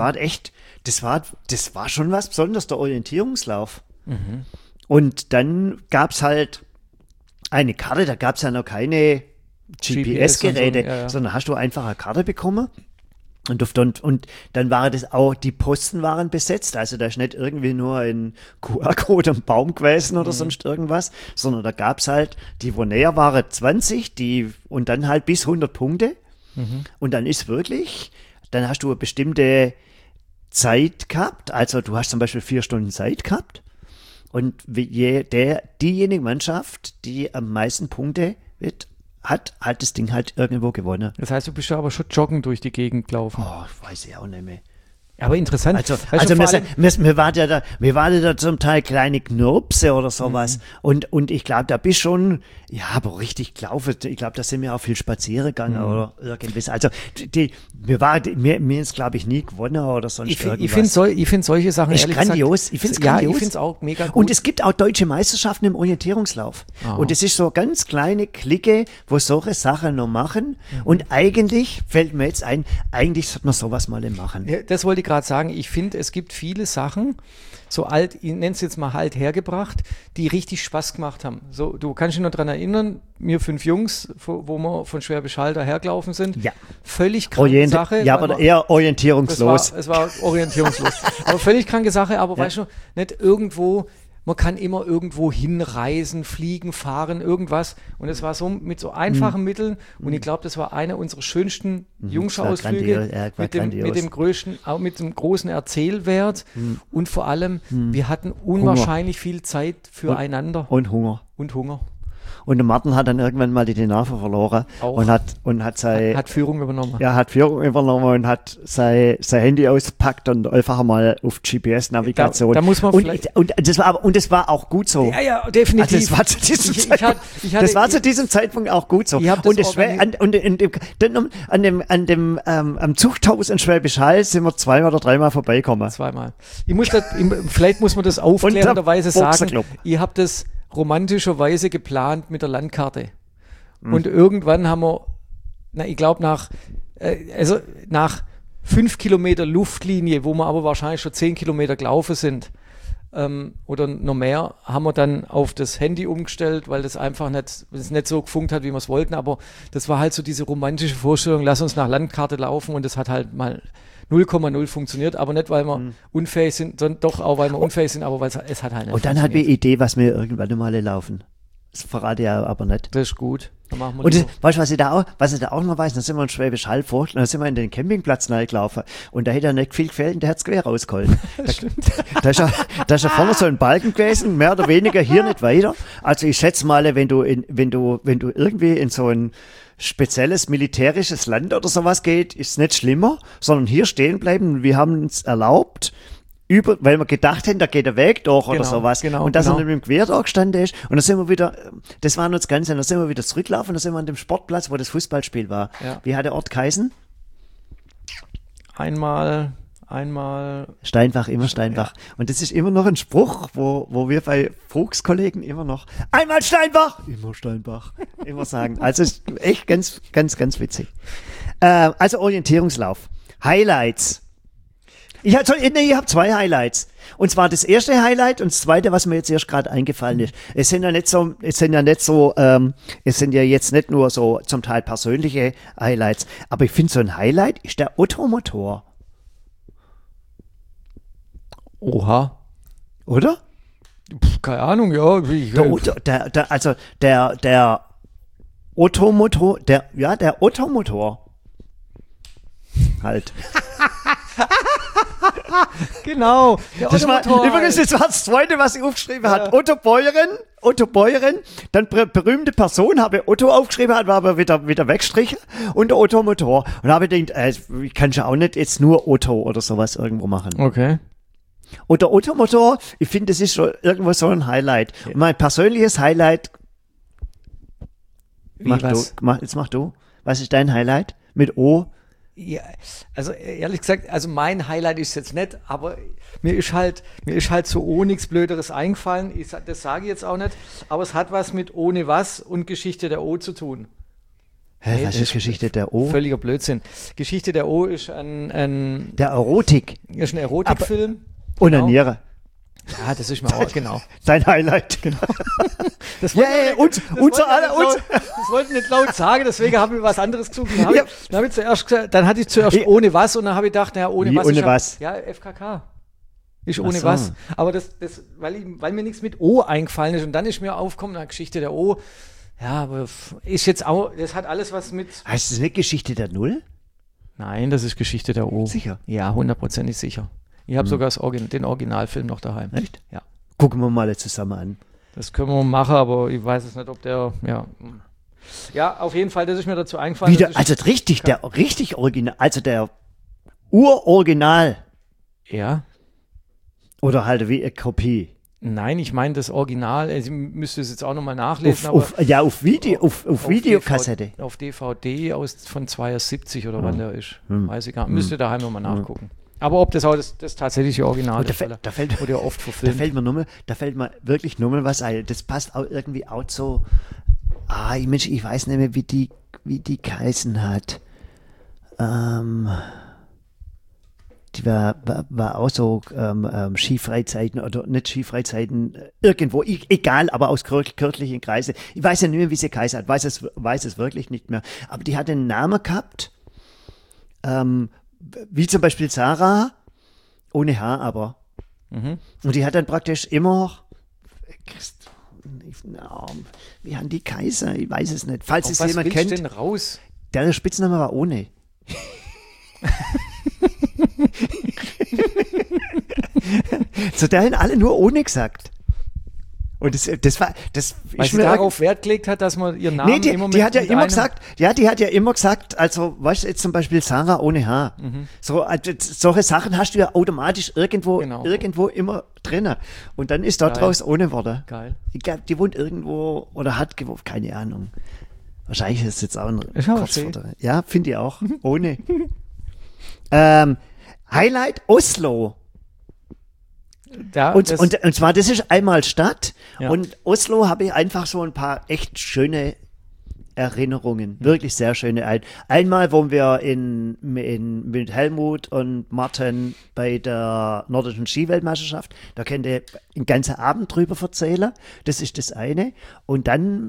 war schon was Besonderes, der Orientierungslauf. Und dann gab es halt eine Karte, da gab es ja noch keine GPS-Geräte, sondern hast du einfach eine Karte bekommen. Und dann war das auch, die Posten waren besetzt, also da ist nicht irgendwie nur ein QR-Code am Baum gewesen oder sonst irgendwas, sondern da gab es halt, die wo näher waren 20, und dann halt bis 100 Punkte. Und dann dann hast du eine bestimmte Zeit gehabt, also du hast zum Beispiel 4 Stunden Zeit gehabt. Und diejenige Mannschaft, die am meisten Punkte hat das Ding halt irgendwo gewonnen. Das heißt, du bist ja aber schon joggen durch die Gegend gelaufen. Oh, weiß ich auch nicht mehr. Aber interessant. Also wir waren da zum Teil kleine Knirpse oder sowas. Und ich glaube, da bist schon, ja, aber richtig gelaufen. Ich glaube, da sind wir auch viel spazieren gegangen oder irgendwas. Also mir ist, glaube ich, nie gewonnen oder sonst irgendwas. Ich finde solche Sachen echt grandios. Ich finde es grandios. Ich finde es auch mega gut. Und es gibt auch deutsche Meisterschaften im Orientierungslauf. Oh. Und es ist so eine ganz kleine Clique, wo solche Sachen noch machen. Und eigentlich fällt mir jetzt ein, eigentlich sollte man sowas mal machen. Ja, das wollte ich gerade sagen. Ich finde, es gibt viele Sachen, so alt, ich nenne es jetzt mal halt hergebracht, die richtig Spaß gemacht haben. So, du kannst dich noch daran erinnern, wir 5 Jungs, wo wir von Schwäbisch Hall dahergelaufen sind. Ja. Völlig kranke Sache. Ja, aber eher orientierungslos. Es war orientierungslos. Aber völlig kranke Sache, aber weißt du, nicht irgendwo. Man kann immer irgendwo hinreisen, fliegen, fahren, irgendwas. Und es war so mit so einfachen Mitteln. Und ich glaube, das war einer unserer schönsten Jungschau-Ausflüge mit dem großen Erzählwert. Und vor allem, wir hatten unwahrscheinlich viel Zeit füreinander. Und Hunger. Und der Martin hat dann irgendwann mal die Nase verloren und hat Führung übernommen. Ja, hat Führung übernommen und hat sein Handy ausgepackt und einfach mal auf GPS-Navigation. Da muss man und das war auch gut so. Ja, definitiv. Also das war zu diesem Zeitpunkt auch gut so. Und am Zuchthaus in Schwäbisch Hall sind wir 2 oder 3 Mal vorbeikommen. Vielleicht muss man das aufklärenderweise sagen. Ihr habt das romantischerweise geplant mit der Landkarte. Und irgendwann haben wir, ich glaube nach 5 Kilometer Luftlinie, wo wir aber wahrscheinlich schon 10 Kilometer gelaufen sind, oder noch mehr, haben wir dann auf das Handy umgestellt, weil das einfach nicht so gefunkt hat, wie wir es wollten, aber das war halt so diese romantische Vorstellung, lass uns nach Landkarte laufen, und das hat halt mal 0,0 funktioniert, aber nicht, weil wir unfähig sind, sondern doch auch, weil wir unfähig sind, aber weil es hat halt nicht. Und dann hat wir die Idee, was wir irgendwann mal laufen. Das verrate ich aber nicht. Das ist gut. Dann machen wir und weißt du, was ich da auch noch weiß, da sind wir in Schwäbisch Hall vor, da sind wir in den Campingplatz reingelaufen und da hätte er nicht viel gefällt und der hat es quer rausgeholt. Da ist ja vorne so ein Balken gewesen, mehr oder weniger hier nicht weiter. Also ich schätze mal, wenn du irgendwie in so ein spezielles militärisches Land oder sowas geht, ist es nicht schlimmer, sondern hier stehen bleiben. Wir haben uns erlaubt, weil wir gedacht hätten, da geht der Weg durch oder sowas. Und dass er mit dem Quer da gestanden ist. Und dann sind wir wieder, das war nur das Ganze, dann sind wir wieder zurückgelaufen, dann sind wir an dem Sportplatz, wo das Fußballspiel war. Ja. Wie hat der Ort geheißen? Einmal Steinbach, immer Steinbach. Ja. Und das ist immer noch ein Spruch, wo wir bei Fuchskollegen immer noch einmal Steinbach, immer Steinbach, immer sagen. Also ist echt ganz, ganz, ganz witzig. Also Orientierungslauf. Highlights. Ich habe 2 Highlights. Und zwar das erste Highlight und das zweite, was mir jetzt erst gerade eingefallen ist. Es sind ja jetzt nicht nur so zum Teil persönliche Highlights, aber ich finde, so ein Highlight ist der Ottomotor. Oha. Oder? Keine Ahnung, ja. Der Ottomotor, der Ottomotor. Halt. Genau. Das war das zweite, was ich aufgeschrieben habe. Otto Bäuerin, dann berühmte Person, habe Otto aufgeschrieben, hat aber wieder weggestrichen und der Ottomotor. Und habe gedacht, ich kann schon auch nicht jetzt nur Otto oder sowas irgendwo machen. Okay. Und der Ottomotor, ich finde, das ist schon irgendwo so ein Highlight. Okay. Und mein persönliches Highlight, jetzt mach du. Was ist dein Highlight? Mit O? Ja, also ehrlich gesagt, also mein Highlight ist jetzt nicht, aber mir ist halt so O nichts Blöderes eingefallen. Das sage ich jetzt auch nicht, aber es hat was mit Ohne was und Geschichte der O zu tun. Hä, was ist Geschichte der O? Völliger Blödsinn. Geschichte der O ist der Erotik. Ist ein Erotikfilm. Und eine Niere. Ja, das ist mir auch, genau. Dein Highlight. Genau. Das wollten nicht laut sagen, deswegen haben wir was anderes gesucht. Dann hatte ich zuerst ohne was und dann habe ich gedacht, naja, ohne was. Ohne was? Ja, FKK. Ist ohne was. Aber weil mir nichts mit O eingefallen ist und dann ist mir aufgekommen, eine Geschichte der O. Ja, aber ist jetzt auch, das hat alles was mit. Heißt das nicht Geschichte der Null? Nein, das ist Geschichte der O. Sicher? Ja, 100% sicher. Ich habe sogar den Originalfilm noch daheim. Echt? Ja. Gucken wir mal zusammen an. Das können wir machen, aber ich weiß es nicht, ob der, Ja, auf jeden Fall, das ist mir dazu eingefallen. Der Original, also der Uroriginal Ja. Oder halt wie eine Kopie? Nein, ich meine das Original. Ich müsste es jetzt auch nochmal nachlesen. Auf Videokassette. Auf DVD von 72 oder wann der ist. Weiß ich gar nicht. Müsste daheim nochmal nachgucken. Aber ob das auch das tatsächliche Original ist, wurde ja oft verfilmt. Da fällt mir wirklich nur mal was ein. Das passt auch irgendwie auch so. Mensch, ich weiß nicht mehr, wie die geheißen hat. Die war auch so Skifreizeiten oder nicht Skifreizeiten, irgendwo, egal, aber aus kirchlichen Kreisen. Ich weiß ja nicht mehr, wie sie geheißen hat, weiß es wirklich nicht mehr. Aber die hat einen Namen gehabt, wie zum Beispiel Sarah, ohne H aber. Und die hat dann praktisch immer, wie haben die Kaiser? Ich weiß es nicht. Falls es jemand kennt. Was denn raus? Der Spitzname war ohne. So, da haben alle nur ohne gesagt. Und das war, weil sie darauf Wert gelegt hat, dass man ihren Namen die hat ja immer gesagt, also, weißt du, jetzt zum Beispiel Sarah ohne H. So, solche Sachen hast du ja automatisch irgendwo immer drin. Und dann ist dort draus ohne Worte. Geil. Ich glaube, die wohnt irgendwo oder hat gewohnt, keine Ahnung. Wahrscheinlich ist es jetzt auch ein Kurzwort. Ja, finde ich auch. Ohne. Highlight Oslo. Und zwar, das ist einmal Stadt und Oslo habe ich einfach so ein paar echt schöne Erinnerungen, wirklich sehr schöne. Einmal, wo wir mit Helmut und Martin bei der nordischen Skiweltmeisterschaft, da könnt ihr einen ganzen Abend drüber erzählen, das ist das eine. Und dann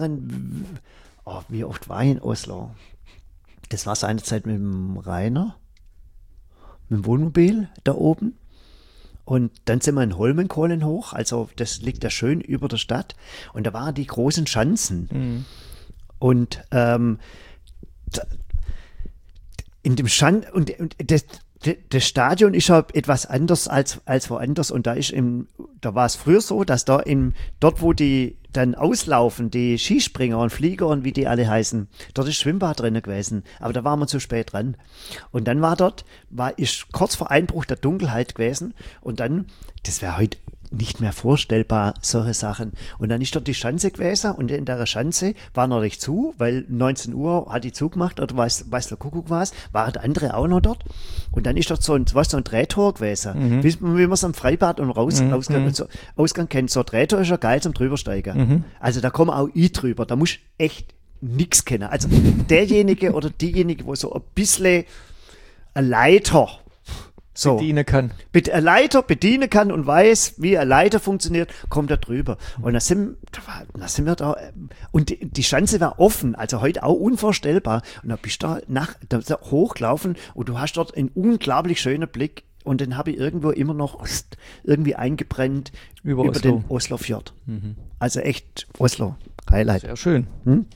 wie oft war ich in Oslo? Das war seinerzeit mit dem Rainer, mit dem Wohnmobil da oben. Und dann sind wir in Holmenkollen hoch, also das liegt da schön über der Stadt. Und da waren die großen Schanzen. Und in dem das Stadion ist ja etwas anders als woanders. Und da war es früher so, dass dort, wo die dann auslaufen, die Skispringer und Flieger und wie die alle heißen, dort ist Schwimmbad drin gewesen. Aber da waren wir zu spät dran. Und dann ist kurz vor Einbruch der Dunkelheit gewesen. Und dann, das wäre heute nicht mehr vorstellbar, solche Sachen. Und dann ist dort die Schanze gewesen und in der Schanze war noch nicht zu, weil 19 Uhr hat die zugemacht oder weiß der Kuckuck was, waren der andere auch noch dort. Und dann ist dort so ein Drehtor gewesen, wie man es am Freibad und Ausgang kennt. So ein Drehtor ist ja geil zum Drübersteigen. Also da kommen auch ich drüber, da muss echt nichts kennen. Also derjenige oder diejenige, wo so ein bisschen ein Leiter bedienen kann. Ein Leiter bedienen kann und weiß, wie ein Leiter funktioniert, kommt da drüber. Und da sind wir da. Und die Schanze war offen, also heute auch unvorstellbar. Und da bist du da hochgelaufen und du hast dort einen unglaublich schönen Blick. Und den habe ich irgendwo immer noch irgendwie eingebrennt über den Oslo-Fjord. Also echt Oslo. Highlight. Sehr schön.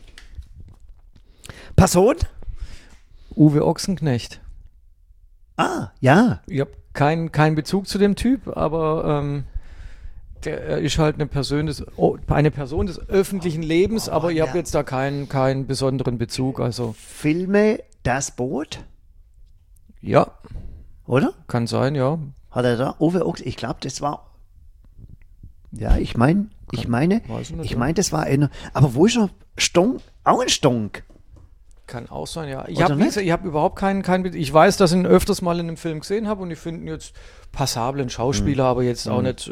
Person? Uwe Ochsenknecht. Ja. Ich habe keinen Bezug zu dem Typ, aber der ist halt eine Person des öffentlichen Lebens, aber ich habe jetzt da keinen besonderen Bezug. Also Filme Das Boot? Ja. Oder? Kann sein, ja. Hat er da? Uwe Ochs, ich glaube, das war. Ja, ich meine, das war einer. Aber wo ist er? Stonk? Auch ein Stonk. Kann auch sein, ja. Ich habe überhaupt keinen. Ich weiß, dass ich ihn öfters mal in einem Film gesehen habe und ich finde ihn jetzt passablen Schauspieler, aber jetzt auch nicht.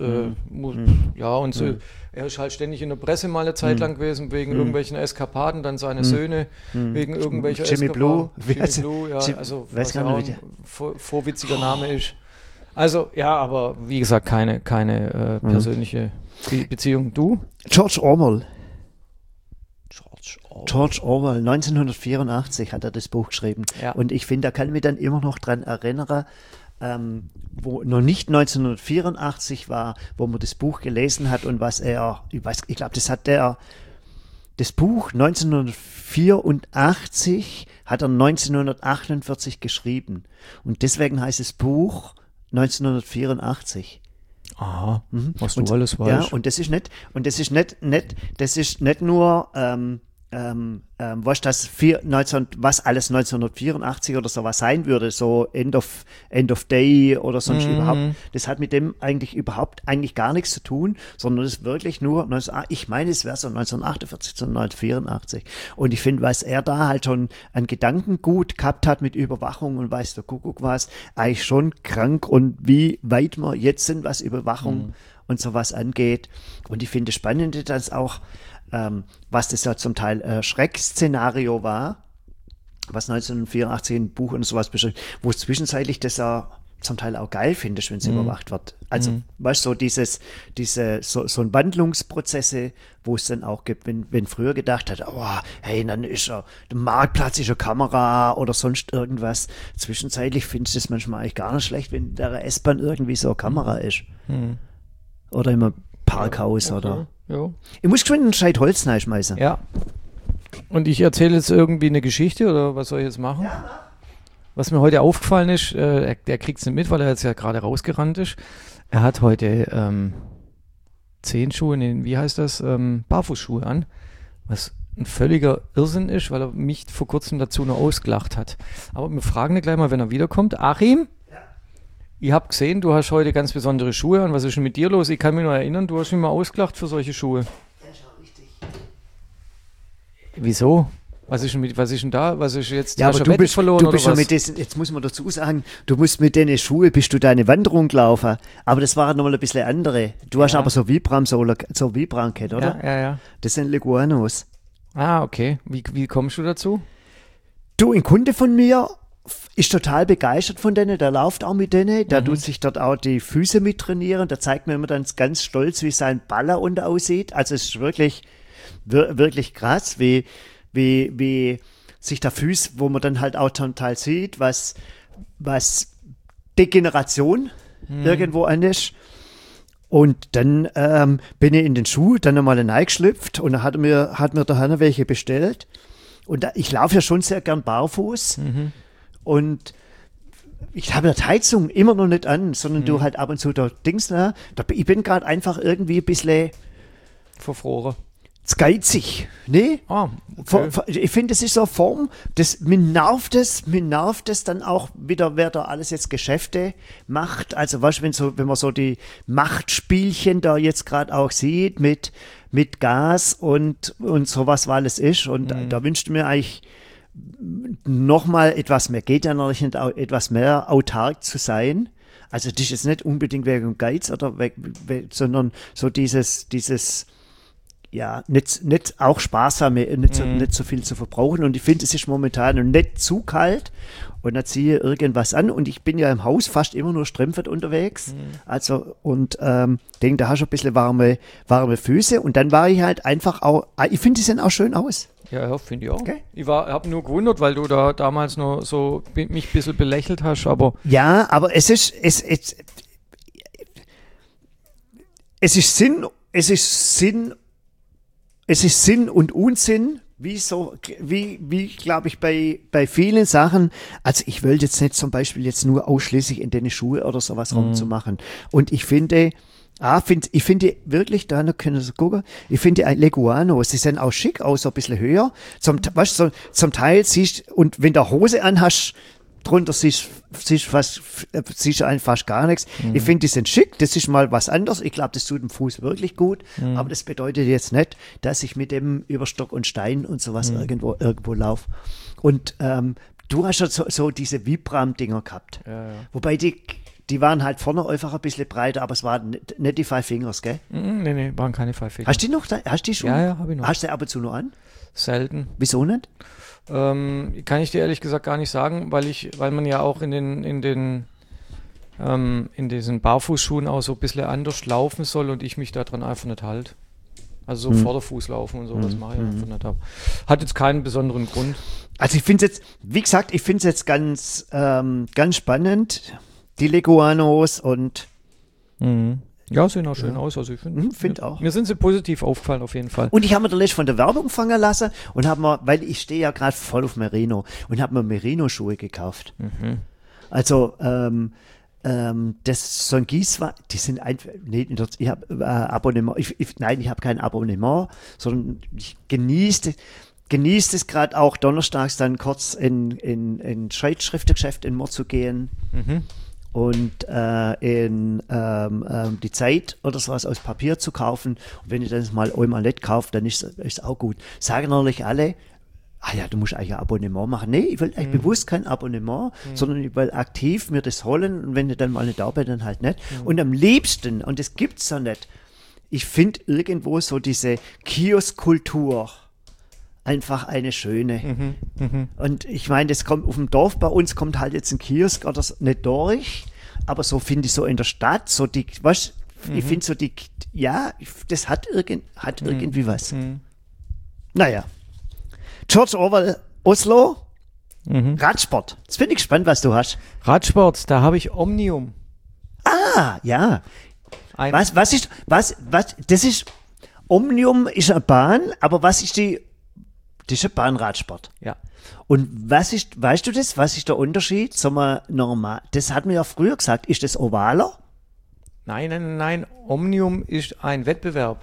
Er ist halt ständig in der Presse mal eine Zeit lang gewesen, wegen irgendwelchen Eskapaden, dann seine Söhne, wegen irgendwelcher Jimmy Blue, ja, also was ja auch ein vorwitziger Name ist. Also, ja, aber wie gesagt, keine persönliche Beziehung. Du? George Orwell, 1984 hat er das Buch geschrieben. Ja. Und ich finde, da kann ich mich dann immer noch dran erinnern, wo noch nicht 1984 war, wo man das Buch gelesen hat und was ich glaube, das Buch 1984 hat er 1948 geschrieben. Und deswegen heißt das Buch 1984. Aha, was du alles weißt. Ja, und das ist nicht nur was alles 1984 oder sowas sein würde, so End of Day oder sonst überhaupt, das hat mit dem eigentlich gar nichts zu tun, sondern es ist wirklich nur, ich meine, es wäre so 1948 zu 1984. Und ich finde, was er da halt schon an Gedankengut gehabt hat mit Überwachung und weiß der Kuckuck was, eigentlich schon krank und wie weit wir jetzt sind, was Überwachung und sowas angeht. Und ich finde das Spannende, dass auch was das ja zum Teil Schreckszenario war, was 1984 ein Buch und sowas beschreibt, wo es zwischenzeitlich das ja zum Teil auch geil findest, wenn es überwacht wird. Also, weißt du, so ein Wandlungsprozesse, wo es dann auch gibt, wenn früher gedacht hat, hey, dann ist der Marktplatz ist eine Kamera oder sonst irgendwas. Zwischenzeitlich findest du es manchmal eigentlich gar nicht schlecht, wenn der S-Bahn irgendwie so eine Kamera ist. Oder im Parkhaus oder. Ja. Ich muss geschwind einen Scheit Holz reinschmeißen. Ja. Und ich erzähle jetzt irgendwie eine Geschichte oder was soll ich jetzt machen? Ja. Was mir heute aufgefallen ist, der kriegt es nicht mit, weil er jetzt ja gerade rausgerannt ist. Er hat heute 10 Schuhe, wie heißt das? Barfußschuhe an. Was ein völliger Irrsinn ist, weil er mich vor kurzem dazu noch ausgelacht hat. Aber wir fragen ihn gleich mal, wenn er wiederkommt. Achim? Ich habe gesehen, du hast heute ganz besondere Schuhe an. Was ist denn mit dir los? Ich kann mich noch erinnern, du hast mich mal ausgelacht für solche Schuhe. Das ist auch richtig. Wieso? Was ist denn da? Was ist jetzt? Ja, aber du bist schon mit diesen, jetzt muss man dazu sagen, du musst mit den Schuhen, bist du deine Wanderung gelaufen. Aber das waren nochmal ein bisschen andere. Du hast aber so Vibram gehabt, oder? Ja. Das sind Leguanos. Ah, okay. Wie kommst du dazu? Du, ein Kunde von mir ist total begeistert von denen, der läuft auch mit denen, der tut sich dort auch die Füße mit trainieren, der zeigt mir immer dann ganz stolz, wie sein Baller unter aussieht. Also es ist wirklich krass, wie sich der Füß, wo man dann halt auch zum Teil sieht, was Degeneration irgendwo an ist. Und dann bin ich in den Schuh, dann nochmal reingeschlüpft und dann hat mir der Hanna welche bestellt. Und ich laufe ja schon sehr gern barfuß. Und ich habe die Heizung immer noch nicht an, sondern du halt ab und zu da Dings, ich bin gerade einfach irgendwie ein bisschen verfroren. Geizig, ne? Okay. Ich finde, das ist so eine Form, mir nervt es dann auch wieder, wer da alles jetzt Geschäfte macht. Also weißt du, wenn man so die Machtspielchen da jetzt gerade auch sieht mit Gas und sowas, weil es ist. Und da wünschte mir eigentlich nochmal etwas mehr, geht ja noch nicht, etwas mehr autark zu sein. Also das ist jetzt nicht unbedingt wegen Geiz oder sondern so dieses ja, nicht auch sparsam, nicht so viel zu verbrauchen. Und ich finde, es ist momentan nicht zu kalt und dann ziehe ich irgendwas an. Und ich bin ja im Haus fast immer nur strümpfend unterwegs. Also, und denke, da hast du ein bisschen warme Füße. Und dann war ich halt einfach auch, ich finde, die sehen auch schön aus. Ja, finde ich auch. Okay. Ich habe nur gewundert, weil du da damals noch so mich ein bisschen belächelt hast, aber... Ja, aber es ist Sinn und Unsinn, wie glaube ich, bei vielen Sachen. Also ich will jetzt nicht zum Beispiel jetzt nur ausschließlich in deine Schuhe oder sowas rumzumachen. Und ich finde wirklich, da können Sie gucken, ich finde Leguanos, die sehen auch schick aus, so ein bisschen höher. Zum Teil siehst, und wenn du Hose anhast, drunter siehst du eigentlich fast gar nichts. Ich finde, die sind schick, das ist mal was anderes. Ich glaube, das tut dem Fuß wirklich gut, aber das bedeutet jetzt nicht, dass ich mit dem über Stock und Stein und sowas irgendwo laufe. Und du hast ja so diese Vibram-Dinger gehabt. Ja. Wobei die waren halt vorne einfach ein bisschen breiter, aber es waren nicht die Five Fingers, gell? Nee, waren keine Five Fingers. Hast du die noch? Hast du die schon? Ja, habe ich noch. Hast du ab und zu noch an? Selten. Wieso nicht? Kann ich dir ehrlich gesagt gar nicht sagen, weil man ja auch in diesen Barfußschuhen auch so ein bisschen anders laufen soll und ich mich daran einfach nicht halte. Also so Vorderfuß laufen und so, das mache ich einfach nicht. Hat jetzt keinen besonderen Grund. Also ich finde es jetzt, wie gesagt, ganz spannend, die Leguanos und ja, sehen auch schön aus. Also ich finde auch. Mir sind sie positiv aufgefallen auf jeden Fall. Und ich habe mir da letztens von der Werbung fangen lassen und habe mir, weil ich stehe ja gerade voll auf Merino und habe mir Merino-Schuhe gekauft. Also das ist so ein Gießwein, die sind einfach, nee, ich habe Abonnement, ich habe kein Abonnement, sondern ich genieße genießt es gerade auch donnerstags dann kurz in Schriftgeschäft in Moor zu gehen und in die Zeit oder sowas aus Papier zu kaufen. Und wenn ich das mal einmal nicht kaufe, dann ist es auch gut. Sagen natürlich alle, ja, du musst eigentlich ein Abonnement machen. Nee, ich will eigentlich bewusst kein Abonnement, sondern ich will aktiv mir das holen und wenn ich dann mal nicht da bin, dann halt nicht. Und am liebsten, und das gibt's ja nicht, ich finde irgendwo so diese Kioskkultur einfach eine schöne. Und ich meine, das kommt auf dem Dorf bei uns, kommt halt jetzt ein Kiosk oder so, nicht durch, aber so finde ich so in der Stadt, so die, was, ich finde so die, ja, das hat irgendwie was. Naja. George Orwell, Oslo, Radsport. Jetzt bin ich gespannt, was du hast. Radsport, da habe ich Omnium. Ah, ja. Was ist, das ist, Omnium ist eine Bahn, aber was ist das ist ein Bahnradsport. Ja. Und weißt du das, was ist der Unterschied? Sagen wir normal, das hat man ja früher gesagt, ist das ovaler? Nein. Omnium ist ein Wettbewerb.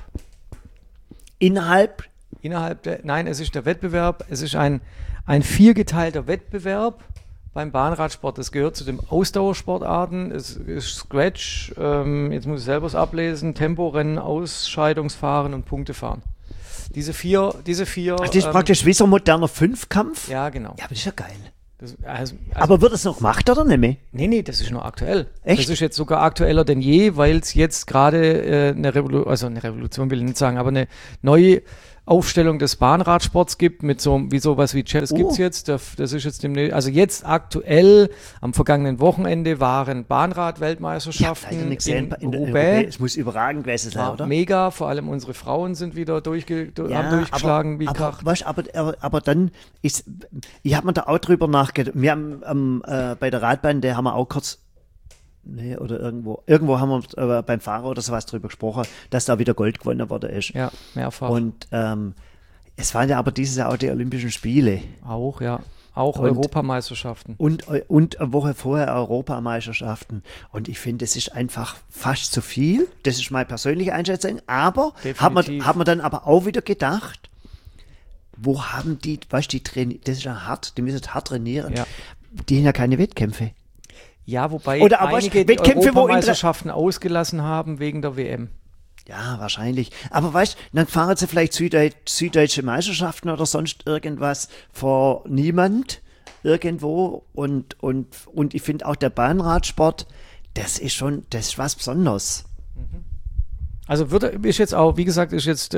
Innerhalb Nein, es ist der Wettbewerb, es ist ein viergeteilter Wettbewerb beim Bahnradsport. Das gehört zu den Ausdauersportarten, es ist Scratch, jetzt muss ich selber es ablesen, Temporennen, Ausscheidungsfahren und Punktefahren. Diese vier. Ach, das ist praktisch wie so ein moderner Fünfkampf? Ja, genau. Ja, aber das ist ja geil. Also, aber wird das noch gemacht oder nicht mehr? Nee, das ist nur aktuell. Echt? Das ist jetzt sogar aktueller denn je, weil es jetzt gerade eine Revolution will ich nicht sagen, aber eine neue Aufstellung des Bahnradsports gibt, mit sowas wie Chess gibt es jetzt. Das ist jetzt demnächst, also jetzt aktuell, am vergangenen Wochenende waren Bahnrad-Weltmeisterschaften in Roubaix. Es muss überragend gewesen sein, oder? Mega, vor allem unsere Frauen sind wieder haben durchgeschlagen wie Kracht. Aber dann ist, ich habe mir da auch drüber nachgedacht, wir haben bei der Radbahn, der haben wir auch kurz, nee, oder irgendwo haben wir beim Fahrer oder sowas drüber gesprochen, dass da wieder Gold gewonnen worden ist. Ja, mehrfach. Und es waren ja aber dieses Jahr auch die Olympischen Spiele. Auch, ja. Auch Europameisterschaften. Und eine Woche vorher Europameisterschaften. Und ich finde, das ist einfach fast zu viel. Das ist meine persönliche Einschätzung. Aber haben wir dann aber auch wieder gedacht, wo haben die, weißt du, das ist ja hart, die müssen hart trainieren. Ja. Die haben ja keine Wettkämpfe. Ja, wobei einige die Europameisterschaften ausgelassen haben wegen der WM. Ja, wahrscheinlich. Aber weißt du, dann fahren sie vielleicht süddeutsche Meisterschaften oder sonst irgendwas vor niemand irgendwo. Und ich finde auch der Bahnradsport, das ist was Besonderes. Also ist jetzt auch, wie gesagt, ist jetzt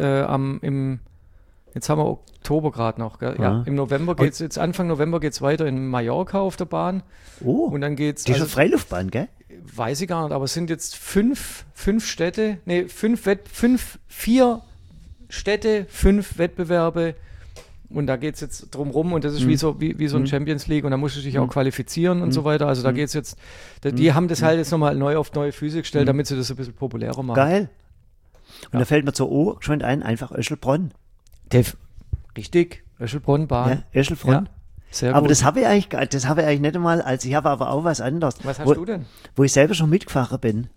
jetzt haben wir Oktober gerade noch, gell? Ja, im November geht's jetzt, Anfang November geht es weiter in Mallorca auf der Bahn. Oh, und dann geht's. Die ist eine Freiluftbahn, gell? Weiß ich gar nicht, aber es sind jetzt vier Städte, 5 Wettbewerbe und da geht es jetzt drum rum und das ist wie so ein Champions League und da musst du dich auch qualifizieren und so weiter. Also da geht es jetzt, die haben das halt jetzt nochmal neu auf neue Füße gestellt, damit sie das ein bisschen populärer machen. Geil. Und da fällt mir so schon ein, einfach Öschelbronn. Richtig, Öschelbronn-Bahn. Ja, Öschelbronn. Ja, sehr gut. Aber das habe ich eigentlich nicht einmal, ich habe aber auch was anderes. Was hast du denn? Wo ich selber schon mitgefahren bin.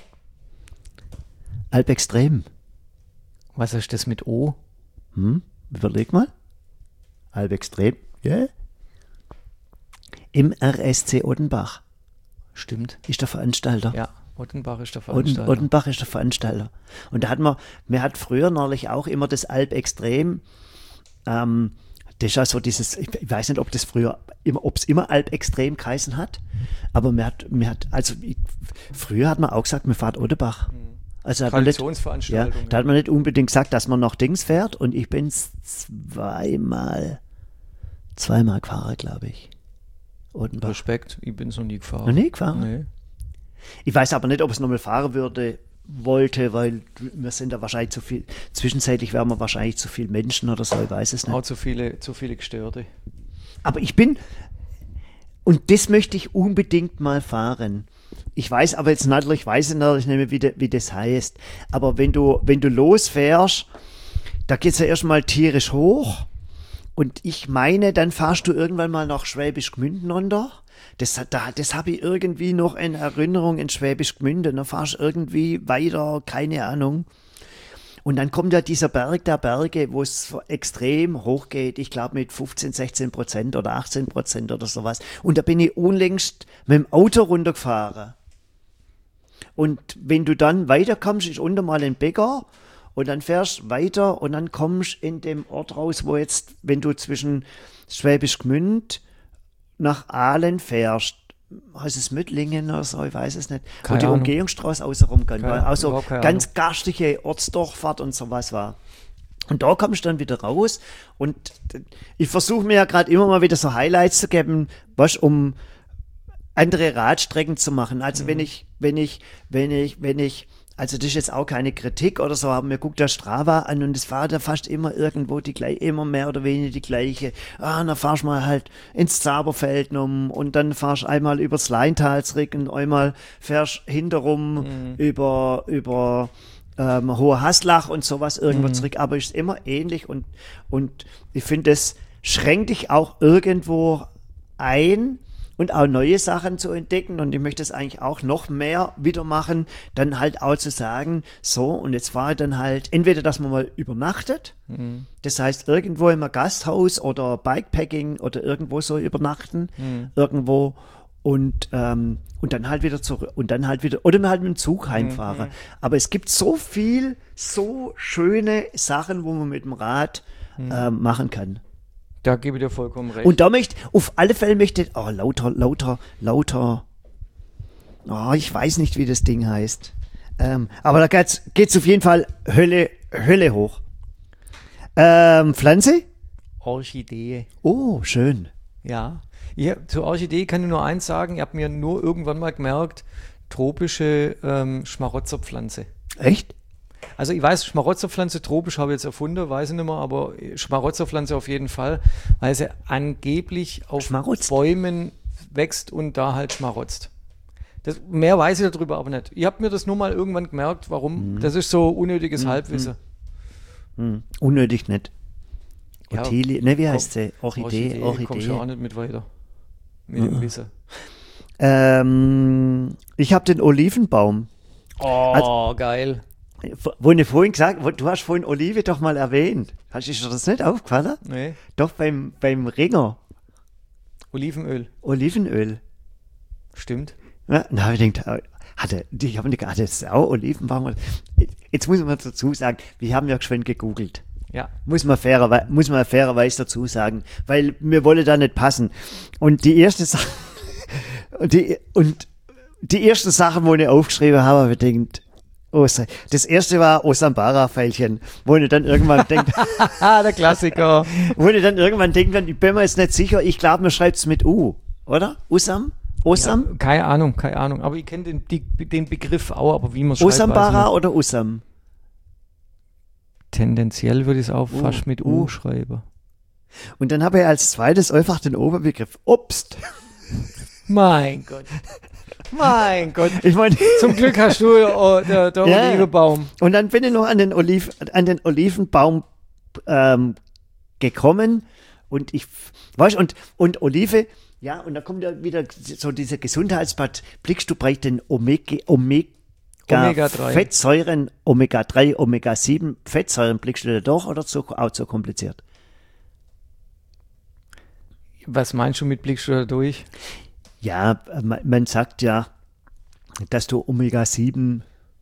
Alpextrem. Was ist das mit O? Überleg mal. Alpextrem. Ja. Yeah. Im RSC Ottenbach. Stimmt. Ist der Veranstalter. Ja. Ottenbach ist der Veranstalter. Ottenbach ist der Veranstalter. Und da mir hat früher neulich auch immer das Alpextrem, das ist also dieses, ich weiß nicht, ob es immer Alpextrem geheißen hat, aber früher hat man auch gesagt, man fährt Ottenbach. Also Traditionsveranstaltung. Da hat man nicht unbedingt gesagt, dass man noch Dings fährt und ich bin zweimal gefahren, glaube ich. Ottenbach. Respekt, ich bin es noch nie gefahren. Noch nie gefahren? Nee. Ich weiß aber nicht, ob es nochmal fahren wollte, weil wir sind da wahrscheinlich zu viel, zwischenzeitlich wären wir wahrscheinlich zu viele Menschen oder so, ich weiß es nicht. Auch zu viele Gestörte. Aber und das möchte ich unbedingt mal fahren. Ich weiß aber jetzt natürlich nicht mehr, wie das heißt. Aber wenn du losfährst, da geht es ja erstmal tierisch hoch. Und ich meine, dann fahrst du irgendwann mal nach Schwäbisch Gmünd runter. Das habe ich irgendwie noch in Erinnerung in Schwäbisch Gmünd. Dann fahrst du irgendwie weiter, keine Ahnung. Und dann kommt ja dieser Berg der Berge, wo es extrem hoch geht. Ich glaube mit 15-16% oder 18% oder sowas. Und da bin ich unlängst mit dem Auto runtergefahren. Und wenn du dann weiterkommst, ist unten mal ein Bäcker und dann fährst weiter und dann kommst in dem Ort raus, wo jetzt, wenn du zwischen Schwäbisch Gmünd nach Aalen fährst, heißt es Müttlingen oder so, ich weiß es nicht, Keine wo die Ahnung. Umgehungsstraße außenrum kann, weil auch so überhaupt keine ganz garstige Ortsdurchfahrt und sowas war. Und da kommst du dann wieder raus und ich versuche mir ja gerade immer mal wieder so Highlights zu geben, was um andere Radstrecken zu machen. Also wenn ich, also das ist jetzt auch keine Kritik oder so, aber mir guckt der Strava an und es fährt ja fast immer irgendwo immer mehr oder weniger die gleiche. Dann fahrst du mal halt ins Zaberfeld und dann fahrst du einmal übers Leintalsrick und einmal fährst hinterrum über Hohe Haslach und sowas irgendwo zurück, aber ist immer ähnlich und ich finde, das schränkt dich auch irgendwo ein und auch neue Sachen zu entdecken und ich möchte es eigentlich auch noch mehr wieder machen, dann halt auch zu sagen, so und jetzt war ich dann halt, entweder, dass man mal übernachtet, das heißt irgendwo im Gasthaus oder Bikepacking oder irgendwo so übernachten, irgendwo und dann halt wieder zurück und dann halt wieder, oder halt mit dem Zug heimfahren. Aber es gibt so viel, so schöne Sachen, wo man mit dem Rad machen kann. Da gebe ich dir vollkommen recht. Und da auf alle Fälle ich weiß nicht, wie das Ding heißt. Aber da geht's auf jeden Fall Hölle hoch. Pflanze? Orchidee. Oh, schön. Ja. Zur Orchidee kann ich nur eins sagen, ich habe mir nur irgendwann mal gemerkt, tropische Schmarotzerpflanze. Echt? Also ich weiß, Schmarotzerpflanze tropisch habe ich jetzt erfunden, weiß ich nicht mehr, aber Schmarotzerpflanze auf jeden Fall, weil sie angeblich auf Bäumen wächst und da halt schmarotzt. Mehr weiß ich darüber aber nicht. Ich habe mir das nur mal irgendwann gemerkt, warum. Das ist so unnötiges Halbwissen. Unnötig nicht. Ottilie, ne, wie heißt sie? Orchidee. Komm schon auch nicht mit weiter. Mit dem Wissen. Ich habe den Olivenbaum. Oh, geil. Wo ich vorhin gesagt, du hast vorhin Olive doch mal erwähnt. Ist dir das nicht aufgefallen? Nee. Doch beim Ringer. Olivenöl. Stimmt. Ja, na, ich denke, ich habe nicht gedacht, das ist auch Olivenbaum. Jetzt muss man dazu sagen, wir haben ja geschwind gegoogelt. Ja. Muss man fairerweise dazu sagen, weil mir wolle da nicht passen. Und die erste Sache, die erste Sache, wo ich aufgeschrieben habe, habe ich gedacht, das erste war Osambara-Pfeilchen, wo ich dann irgendwann denke, der Klassiker. Wo ich dann irgendwann denke, ich bin mir jetzt nicht sicher, ich glaube, man schreibt es mit U, oder? Osam? Ja, keine Ahnung. Aber ich kenne den Begriff auch, aber wie man es schreibt. Osambara oder Osam? Tendenziell würde ich es auch fast mit U schreiben. Und dann habe ich als zweites einfach den Oberbegriff Obst. Mein Gott. Ich meine, zum Glück hast du der Olivenbaum. Und dann bin ich noch an den Olivenbaum gekommen und und Olive, ja, und da kommt ja wieder so dieser Gesundheitsbad. Blickst du brauchst den Omega-3-Fettsäuren, Omega-3, Omega-7 Fettsäuren, blickst du da doch oder auch zu kompliziert? Was meinst du mit blickst du da durch? Ja, man sagt ja, dass du Omega-7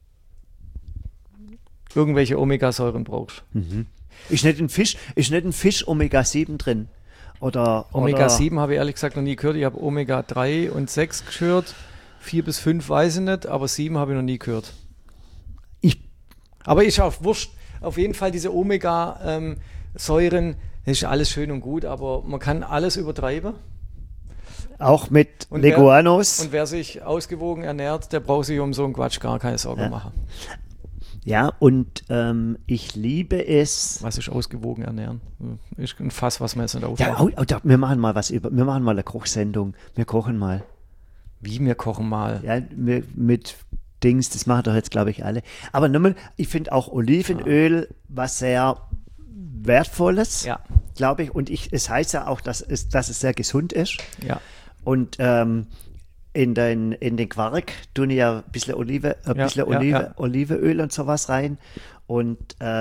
irgendwelche Omega-Säuren brauchst. Ist nicht ein Fisch Omega-7 drin? Omega-7 habe ich ehrlich gesagt noch nie gehört. Ich habe Omega-3 und 6 gehört. 4 bis 5 weiß ich nicht, aber 7 habe ich noch nie gehört. Aber ist auch wurscht. Auf jeden Fall diese Omega-Säuren, das ist alles schön und gut, aber man kann alles übertreiben. Auch mit Leguanos. Und wer sich ausgewogen ernährt, der braucht sich um so einen Quatsch gar keine Sorgen machen. Ja, und ich liebe es. Was ist ausgewogen ernähren? Ist ein Fass, was wir jetzt nicht aufmachen. Ja, wir machen mal wir machen mal eine Kochsendung. Wir kochen mal. Wie, wir kochen mal? Ja, mit Dings, das machen doch jetzt, glaube ich, alle. Aber nochmal, ich finde auch Olivenöl was sehr Wertvolles, glaube ich. Und es heißt ja auch, dass es sehr gesund ist. Ja. Und in den Quark tun ja ein bisschen Olivenöl und sowas rein. Und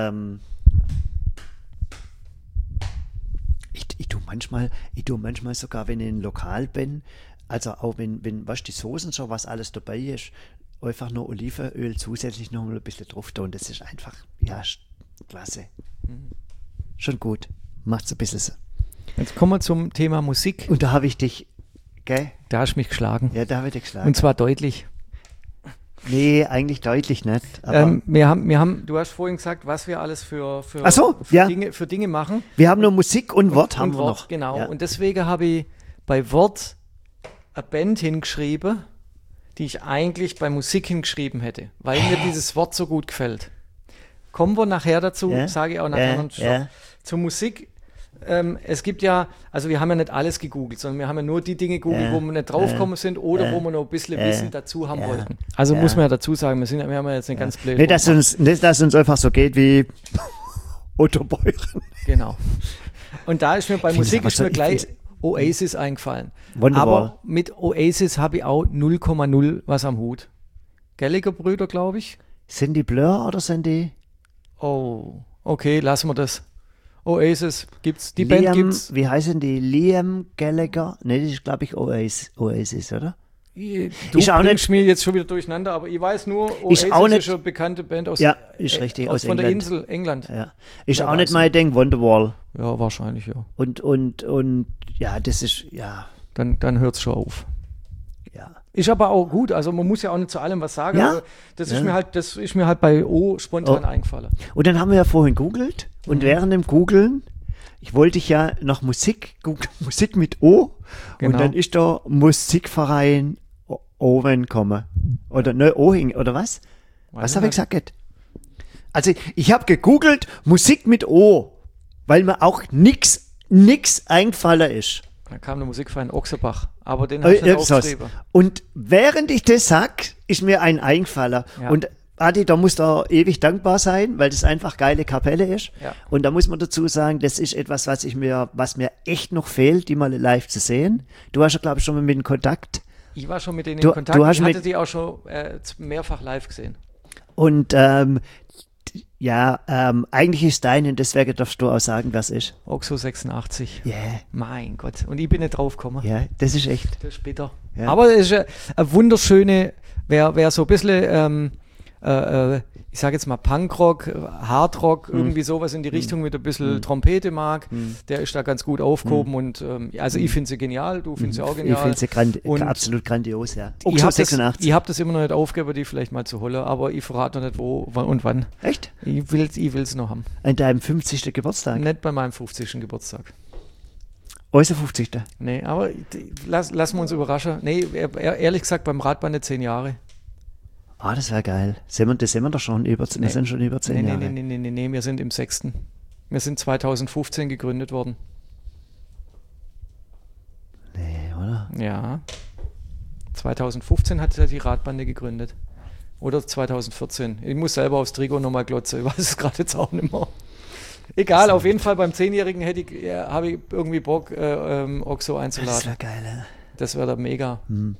ich tue manchmal sogar, wenn ich in ein Lokal bin, also auch wenn was die Soßen schon, was alles dabei ist, einfach nur Olivenöl zusätzlich noch mal ein bisschen drauf tun. Das ist einfach, ja, klasse. Schon gut. Macht's ein bisschen so. Jetzt kommen wir zum Thema Musik. Und da habe ich dich, gell? Da hast du mich geschlagen. Ja, da habe ich dich geschlagen. Und zwar deutlich. Nee, eigentlich deutlich nicht. Aber Du hast vorhin gesagt, was wir alles für ach so, ja. Dinge machen. Wir haben nur Musik und Wort haben und wir Wort, noch. Genau. Ja. Und deswegen habe ich bei Wort eine Band hingeschrieben, die ich eigentlich bei Musik hingeschrieben hätte, weil mir dieses Wort so gut gefällt. Kommen wir nachher dazu, sage ich auch nachher noch. Zur Musik. Es gibt ja, also wir haben ja nicht alles gegoogelt, sondern wir haben ja nur die Dinge gegoogelt, wo wir nicht draufgekommen sind oder wo wir noch ein bisschen Wissen dazu haben wollten. Also muss man ja dazu sagen, wir haben ja jetzt eine ganz blöde. Nicht, dass uns einfach so geht wie Otto Beuren. Genau. Und da ist mir bei Musik gleich Oasis eingefallen. Wunderbar. Aber mit Oasis habe ich auch 0,0 was am Hut. Gallagher-Brüder, glaube ich. Sind die Blur oder sind die? Oh, okay, lassen wir das. Oasis gibt's, die Liam, Band gibt's. Wie heißen die? Liam Gallagher? Ne, das ist, glaube ich, Oasis, oder? Du ist auch bringst mir jetzt schon wieder durcheinander, aber ich weiß nur, Oasis ist eine bekannte Band aus, ist richtig, aus von England. der Insel England. Ja. Ist auch nicht mein Ding, Wonderwall. Ja, wahrscheinlich, ja. Und ja, das ist, ja. Dann hört's schon auf. Ja. Ist aber auch gut, also man muss ja auch nicht zu allem was sagen, aber das ist mir halt bei O spontan eingefallen. Und dann haben wir ja vorhin googelt und während dem Googeln, ich wollte ja nach Musik googeln, Musik mit O, Genau. und dann ist da Musikverein Owen kommen. Oder ne, Ohing, oder was? Was habe ich gesagt? Also ich habe gegoogelt Musik mit O, weil mir auch nix eingefallen ist. Da kam der Musikverein Ochserbach, aber den habe ich nicht aufgeschrieben. Und während ich das sag, ist mir ein eingefallen. Ja. Und Adi, da muss da ewig dankbar sein, weil das einfach geile Kapelle ist. Ja. Und da muss man dazu sagen, das ist etwas, was mir echt noch fehlt, die mal live zu sehen. Du hast ja, glaube ich, schon mal mit in Kontakt. Ich war schon mit denen in Kontakt. Ich hatte die auch schon mehrfach live gesehen. Und eigentlich ist deine, deswegen darfst du auch sagen, wer es ist. Oxo 86. Ja. Yeah. Mein Gott. Und ich bin nicht drauf gekommen. Ja, das ist echt. Das ist bitter. Ja. Aber es ist eine wunderschöne, wer so ein bisschen, ich sage jetzt mal Punkrock, Hardrock, irgendwie sowas in die Richtung mit ein bisschen Trompete mag, der ist da ganz gut aufgehoben und also ich finde sie genial, du findest sie auch genial. Ich finde sie absolut grandios, ja. Ich habe das immer noch nicht aufgegeben, die vielleicht mal zu holen, aber ich verrate noch nicht wo und wann. Echt? Ich will's noch haben. An deinem 50. Geburtstag? Nicht bei meinem 50. Geburtstag. Unser 50. Nee, aber lassen wir uns überraschen. Nee, ehrlich gesagt beim Radband nicht 10 Jahre. Ah, das wäre geil. Wir sind schon über 10 Jahre. Nee, wir sind im 6. Wir sind 2015 gegründet worden. Nee, oder? Ja. 2015 hat die Radbande gegründet. Oder 2014. Ich muss selber aufs Trikot nochmal glotzen. Ich weiß es gerade jetzt auch nicht mehr. Egal, auf jeden Fall beim 10-Jährigen habe ich irgendwie Bock, Oxo einzuladen. Das wäre geil, ja. Das wäre da mega.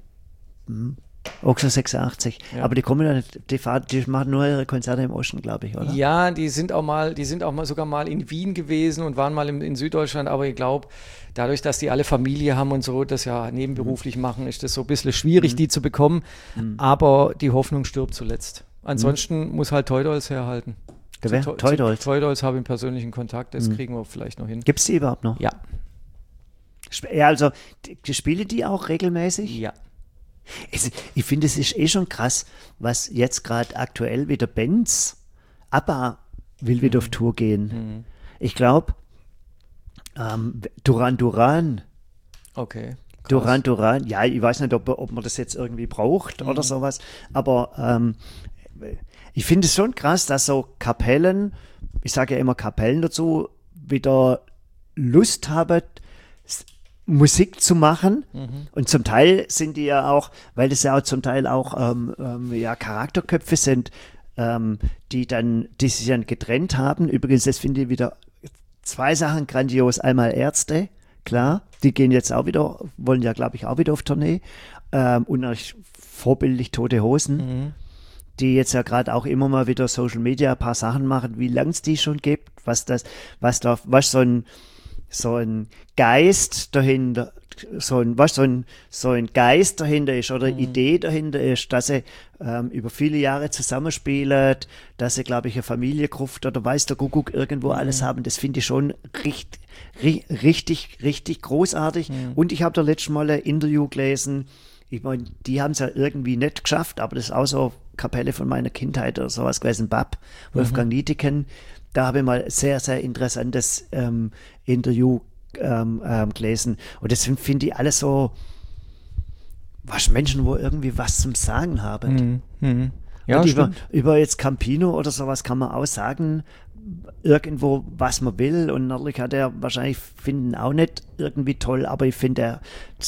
Oxo 86. Ja. Aber die kommen ja nicht, die machen nur ihre Konzerte im Osten, glaube ich, oder? Ja, die sind auch mal sogar mal in Wien gewesen und waren mal in Süddeutschland, aber ich glaube, dadurch, dass die alle Familie haben und so, das ja nebenberuflich machen, ist das so ein bisschen schwierig, die zu bekommen. Aber die Hoffnung stirbt zuletzt. Ansonsten muss halt Toydolz herhalten. Toydolz? Toydolz habe ich persönlichen Kontakt, das kriegen wir vielleicht noch hin. Gibt es die überhaupt noch? Ja. Ja, also, spielen die auch regelmäßig? Ja. Ich finde, es ist schon krass, was jetzt gerade aktuell wieder Bands, ABBA will wieder auf Tour gehen. Ich glaube, Duran Duran. Okay. Krass. Duran, ja, ich weiß nicht, ob man das jetzt irgendwie braucht oder sowas, aber ich finde es schon krass, dass so Kapellen, ich sage ja immer Kapellen dazu, wieder Lust haben, Musik zu machen. Und zum Teil sind die ja auch, weil das ja auch zum Teil auch Charakterköpfe sind, die sich dann getrennt haben. Übrigens, das finde ich wieder 2 Sachen grandios. Einmal Ärzte, klar, die gehen jetzt auch wieder, wollen ja, glaube ich, auch wieder auf Tournee. Und vorbildlich Tote Hosen. die jetzt ja gerade auch immer mal wieder Social Media ein paar Sachen machen, wie lang es die schon gibt, was so ein Geist dahinter, so ein Geist dahinter ist oder Idee dahinter ist, dass sie über viele Jahre zusammenspielen, dass sie, glaube ich, eine Familie Gruft oder weiß der Kuckuck irgendwo alles haben. Das finde ich schon richtig großartig. Und ich habe da letztes Mal ein Interview gelesen. Ich meine, die haben es ja irgendwie nicht geschafft, aber das ist auch so Kapelle von meiner Kindheit oder sowas gewesen, Bab, Wolfgang Nietiken. Da habe ich mal sehr, sehr interessantes Interview gelesen. Und das finde ich alles so, Menschen, wo irgendwie was zum Sagen haben. Ja, und über jetzt Campino oder sowas kann man auch sagen, irgendwo, was man will. Und natürlich hat er wahrscheinlich, finden auch nicht irgendwie toll, aber ich finde,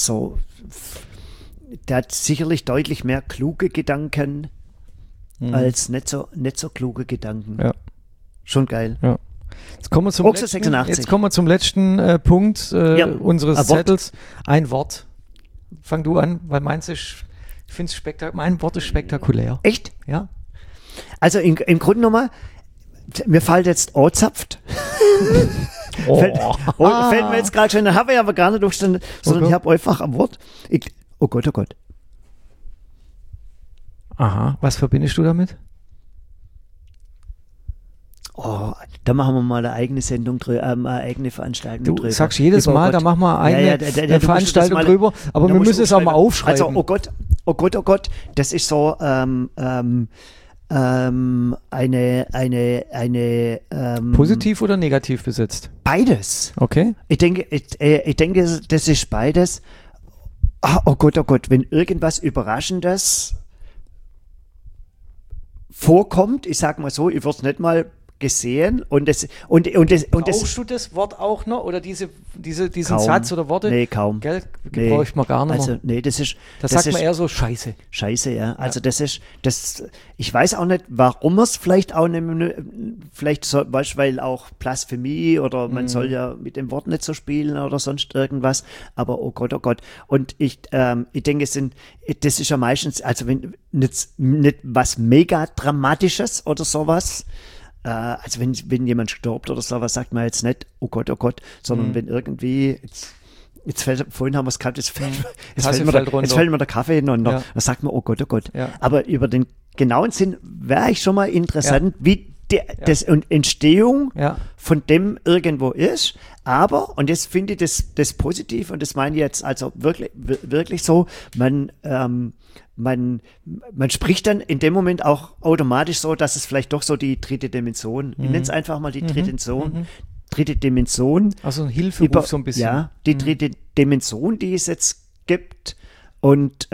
der hat sicherlich deutlich mehr kluge Gedanken als nicht so kluge Gedanken. Ja. Schon geil. Ja. Jetzt kommen wir zum letzten Punkt unseres Zettels. Ein Wort. Fang du an, weil meins ist, ich finde es spektakulär. Mein Wort ist spektakulär. Echt? Ja. Also im Grunde nochmal, mir fällt jetzt Ozapft. Fällt mir jetzt gerade schon, da habe ich aber gar nicht durchstanden, sondern ich habe einfach am Wort. Oh Gott, oh Gott. Aha, was verbindest du damit? Oh, da machen wir mal eine eigene Sendung drüber, eine eigene Veranstaltung drüber. Du sagst jedes Mal, da machen wir eine Veranstaltung drüber, aber wir müssen es auch mal aufschreiben. Also, oh Gott, das ist so positiv oder negativ besetzt? Beides. Okay. Ich denke, das ist beides. Oh Gott, wenn irgendwas Überraschendes vorkommt, ich sag mal so, ich würde es nicht mal gesehen und Brauchst du das Wort auch noch oder diesen Satz oder Worte? Nee, kaum. Gell? Brauche ich mal gar nicht mehr. Also, nee, das sagt man eher so Scheiße. Scheiße, ja. Also ich weiß auch nicht, warum es vielleicht auch nicht, vielleicht so, weil auch Blasphemie oder man soll ja mit dem Wort nicht so spielen oder sonst irgendwas, aber oh Gott. Und ich denke, das ist ja meistens, also wenn nicht was mega Dramatisches oder sowas, also wenn jemand stirbt oder so, was sagt man jetzt nicht, oh Gott, sondern wenn irgendwie, vorhin haben wir es gehabt, jetzt fällt mir der Kaffee hinunter, dann sagt man, oh Gott. Ja. Aber über den genauen Sinn wäre ich schon mal interessant, wie das Entstehung von dem irgendwo ist, aber, und das finde ich das positiv und das meine ich jetzt also wirklich so, man spricht dann in dem Moment auch automatisch so, dass es vielleicht doch so die dritte Dimension, ich nenne es einfach mal die dritte Dimension. Also ein Hilferuf so ein bisschen. Ja, die dritte Dimension, die es jetzt gibt und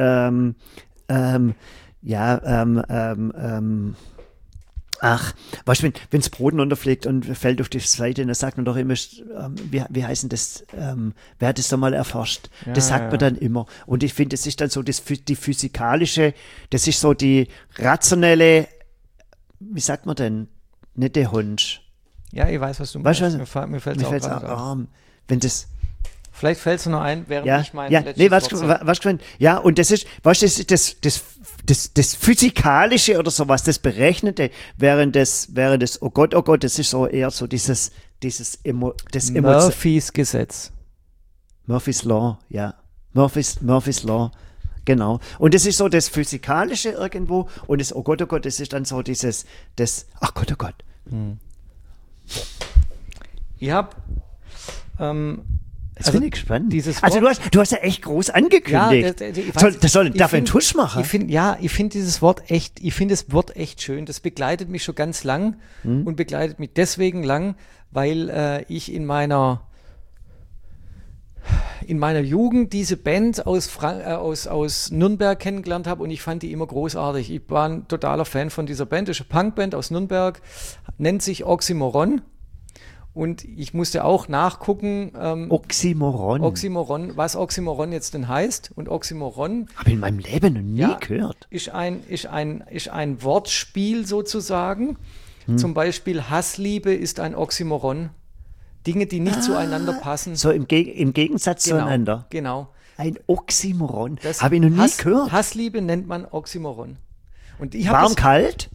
weißt du, wenn das Brot runterfliegt und fällt auf die Seite, dann sagt man doch immer, wie heißt denn das, wer hat das doch mal erforscht? Ja, das sagt man dann immer. Und ich finde, das ist dann so die physikalische, das ist so die rationelle, wie sagt man denn, nicht der Hund. Ja, ich weiß, was du meinst. Mir fällt es auch gerade wenn das... Vielleicht fällt es noch ein, während ich mein letztes Wort ja, und das ist, weißt du, das Physikalische oder sowas, das Berechnete, während das, oh Gott, das ist so eher so das Murphys Gesetz. Murphys Law, ja. Murphys Law, genau. Und das ist so das Physikalische irgendwo und das, oh Gott, das ist dann so ach Gott, oh Gott. Ich habe Jetzt bin ich gespannt. Also du hast ja echt groß angekündigt. Ja, darf ein Tusch machen? Ich finde dieses Wort echt, das Wort echt schön. Das begleitet mich schon ganz lang und begleitet mich deswegen lang, weil ich in meiner Jugend diese Band aus Nürnberg kennengelernt habe und ich fand die immer großartig. Ich war ein totaler Fan von dieser Band. Das ist eine Punkband aus Nürnberg, nennt sich Oxymoron. Und ich musste auch nachgucken, Oxymoron, was Oxymoron jetzt denn heißt. Und Oxymoron habe ich in meinem Leben noch nie gehört. Ist ein Wortspiel sozusagen. Zum Beispiel Hassliebe ist ein Oxymoron. Dinge, die nicht zueinander passen. So im Gegensatz zueinander. Genau. Ein Oxymoron. Habe ich noch nie gehört. Hassliebe nennt man Oxymoron. Und ich habe Warm, kalt?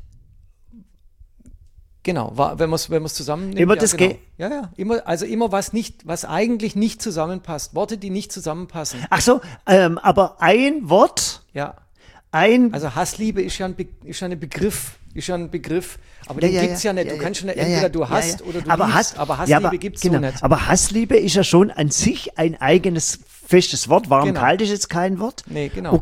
Genau, wenn man es zusammennimmt. Immer das genau. Ja, immer was eigentlich nicht zusammenpasst. Worte, die nicht zusammenpassen. Ach so, aber ein Wort, Ja. also Hassliebe ist ja ein Begriff. Aber Ja, den ja, gibt es ja nicht. Du kannst schon entweder du hast oder du liebst, aber Hassliebe gibt es so nicht. Aber Hassliebe ist ja schon an sich ein eigenes festes Wort. Warm, Genau. kalt ist jetzt kein Wort. Nee, genau.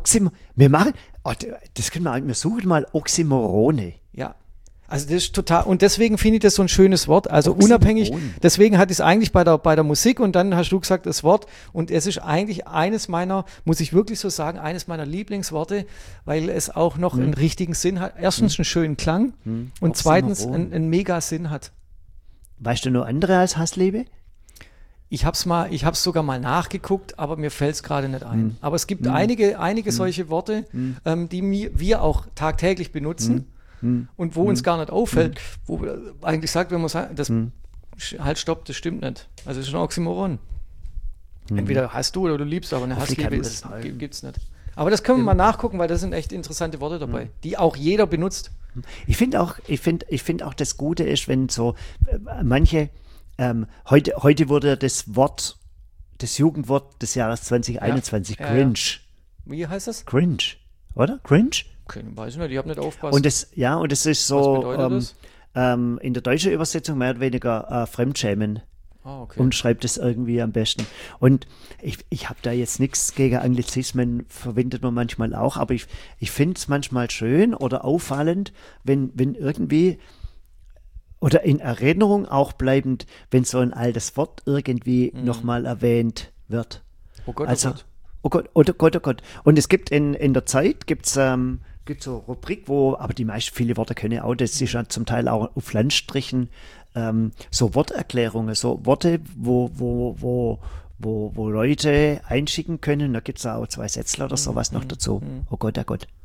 Wir suchen mal Oxymorone. Ja. Also das ist total, und deswegen finde ich das so ein schönes Wort, also Oxymoron. unabhängig, deswegen hatte ich es eigentlich bei der Musik und dann hast du gesagt das Wort und es ist eigentlich muss ich wirklich so sagen, eines meiner Lieblingsworte, weil es auch noch einen richtigen Sinn hat. Erstens einen schönen Klang und zweitens einen mega Sinn hat. Weißt du noch andere als Hassliebe? Ich hab's sogar mal nachgeguckt, aber mir fällt es gerade nicht ein. Aber es gibt einige solche Worte, die wir auch tagtäglich benutzen. Und wo uns gar nicht auffällt, wo wir eigentlich sagt, wenn man sagt, halt stopp, das stimmt nicht. Also es ist ein Oxymoron. Entweder hast du oder du liebst, aber eine Hassliebe gibt es nicht. Aber das können wir mal nachgucken, weil da sind echt interessante Worte dabei, die auch jeder benutzt. Ich finde auch das Gute ist, wenn so manche, heute wurde das Jugendwort des Jahres 2021, Cringe. Wie heißt das? Cringe, oder? Cringe? Weiß ich nicht, ich habe nicht aufgepasst. Und das ist so Was bedeutet in der deutschen Übersetzung mehr oder weniger Fremdschämen. Okay. Und schreibt es irgendwie am besten. Und ich habe da jetzt nichts gegen Anglizismen, verwendet man manchmal auch, aber ich finde es manchmal schön oder auffallend, wenn irgendwie oder in Erinnerung auch bleibend, wenn so ein altes Wort irgendwie nochmal erwähnt wird. Oh Gott, oh Gott. Und es gibt in der Zeit, gibt so eine Rubrik, aber viele Worte können ja auch, das ist ja zum Teil auch auf Landstrichen, so Worterklärungen, so Worte, wo Leute einschicken können. Da gibt es auch 2 Sätzler oder sowas noch dazu. Oh Gott.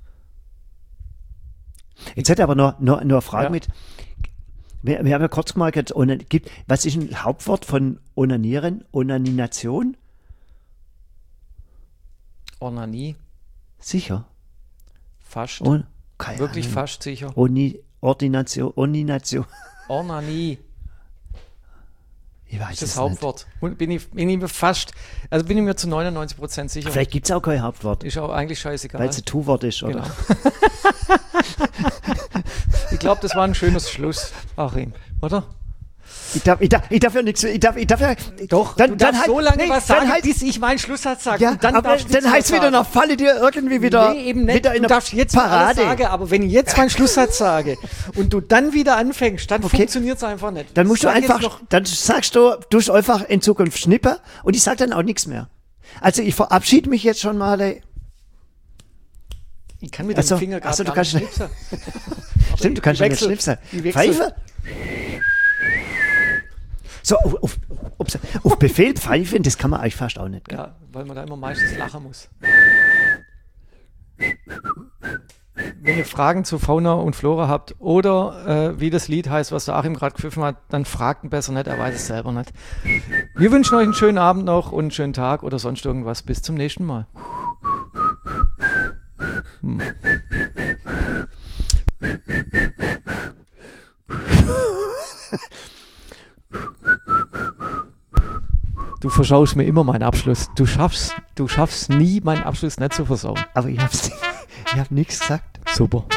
Jetzt hätte aber noch eine Frage mit. Wir haben ja kurz mal gesagt, was ist ein Hauptwort von Onanieren? Onanination? Onanie. Sicher. Fast. Wirklich Ahnung. Fast sicher. Onination. Onanie. Ich weiß das es Hauptwort. Und bin ich mir zu 99% sicher. Vielleicht gibt es auch kein Hauptwort. Ist auch eigentlich scheißegal. Weil es ein Tu-Wort ist, oder? Genau. Ich glaube, das war ein schönes Schluss, Achim, oder? Ich darf ja nichts. Doch, dann, du darfst halt, so lange was sagen, halt, bis ich meinen Schlusssatz sage. Ja, dann heißt wieder noch, falle dir irgendwie wieder, eben nicht. wieder in du der darfst jetzt Parade. Sagen, aber wenn ich jetzt meinen Schlusssatz sage und du dann wieder anfängst, dann funktioniert es einfach nicht. Dann musst dann sagst du einfach in Zukunft Schnippe und ich sage dann auch nichts mehr. Also ich verabschiede mich jetzt schon mal. Ich kann mit dem Finger gerade du kannst nicht schnipsen. Stimmt, du kannst schon nicht schnipsen. Pfeife? So, auf Befehl pfeifen, das kann man eigentlich fast auch nicht. Gell? Ja, weil man da immer meistens lachen muss. Wenn ihr Fragen zu Fauna und Flora habt oder wie das Lied heißt, was der Achim gerade gepfiffen hat, dann fragt ihn besser nicht, er weiß es selber nicht. Wir wünschen euch einen schönen Abend noch und einen schönen Tag oder sonst irgendwas. Bis zum nächsten Mal. Du versaust mir immer meinen Abschluss. Du schaffst nie, meinen Abschluss nicht zu versauen. Aber ich hab nichts gesagt. Super.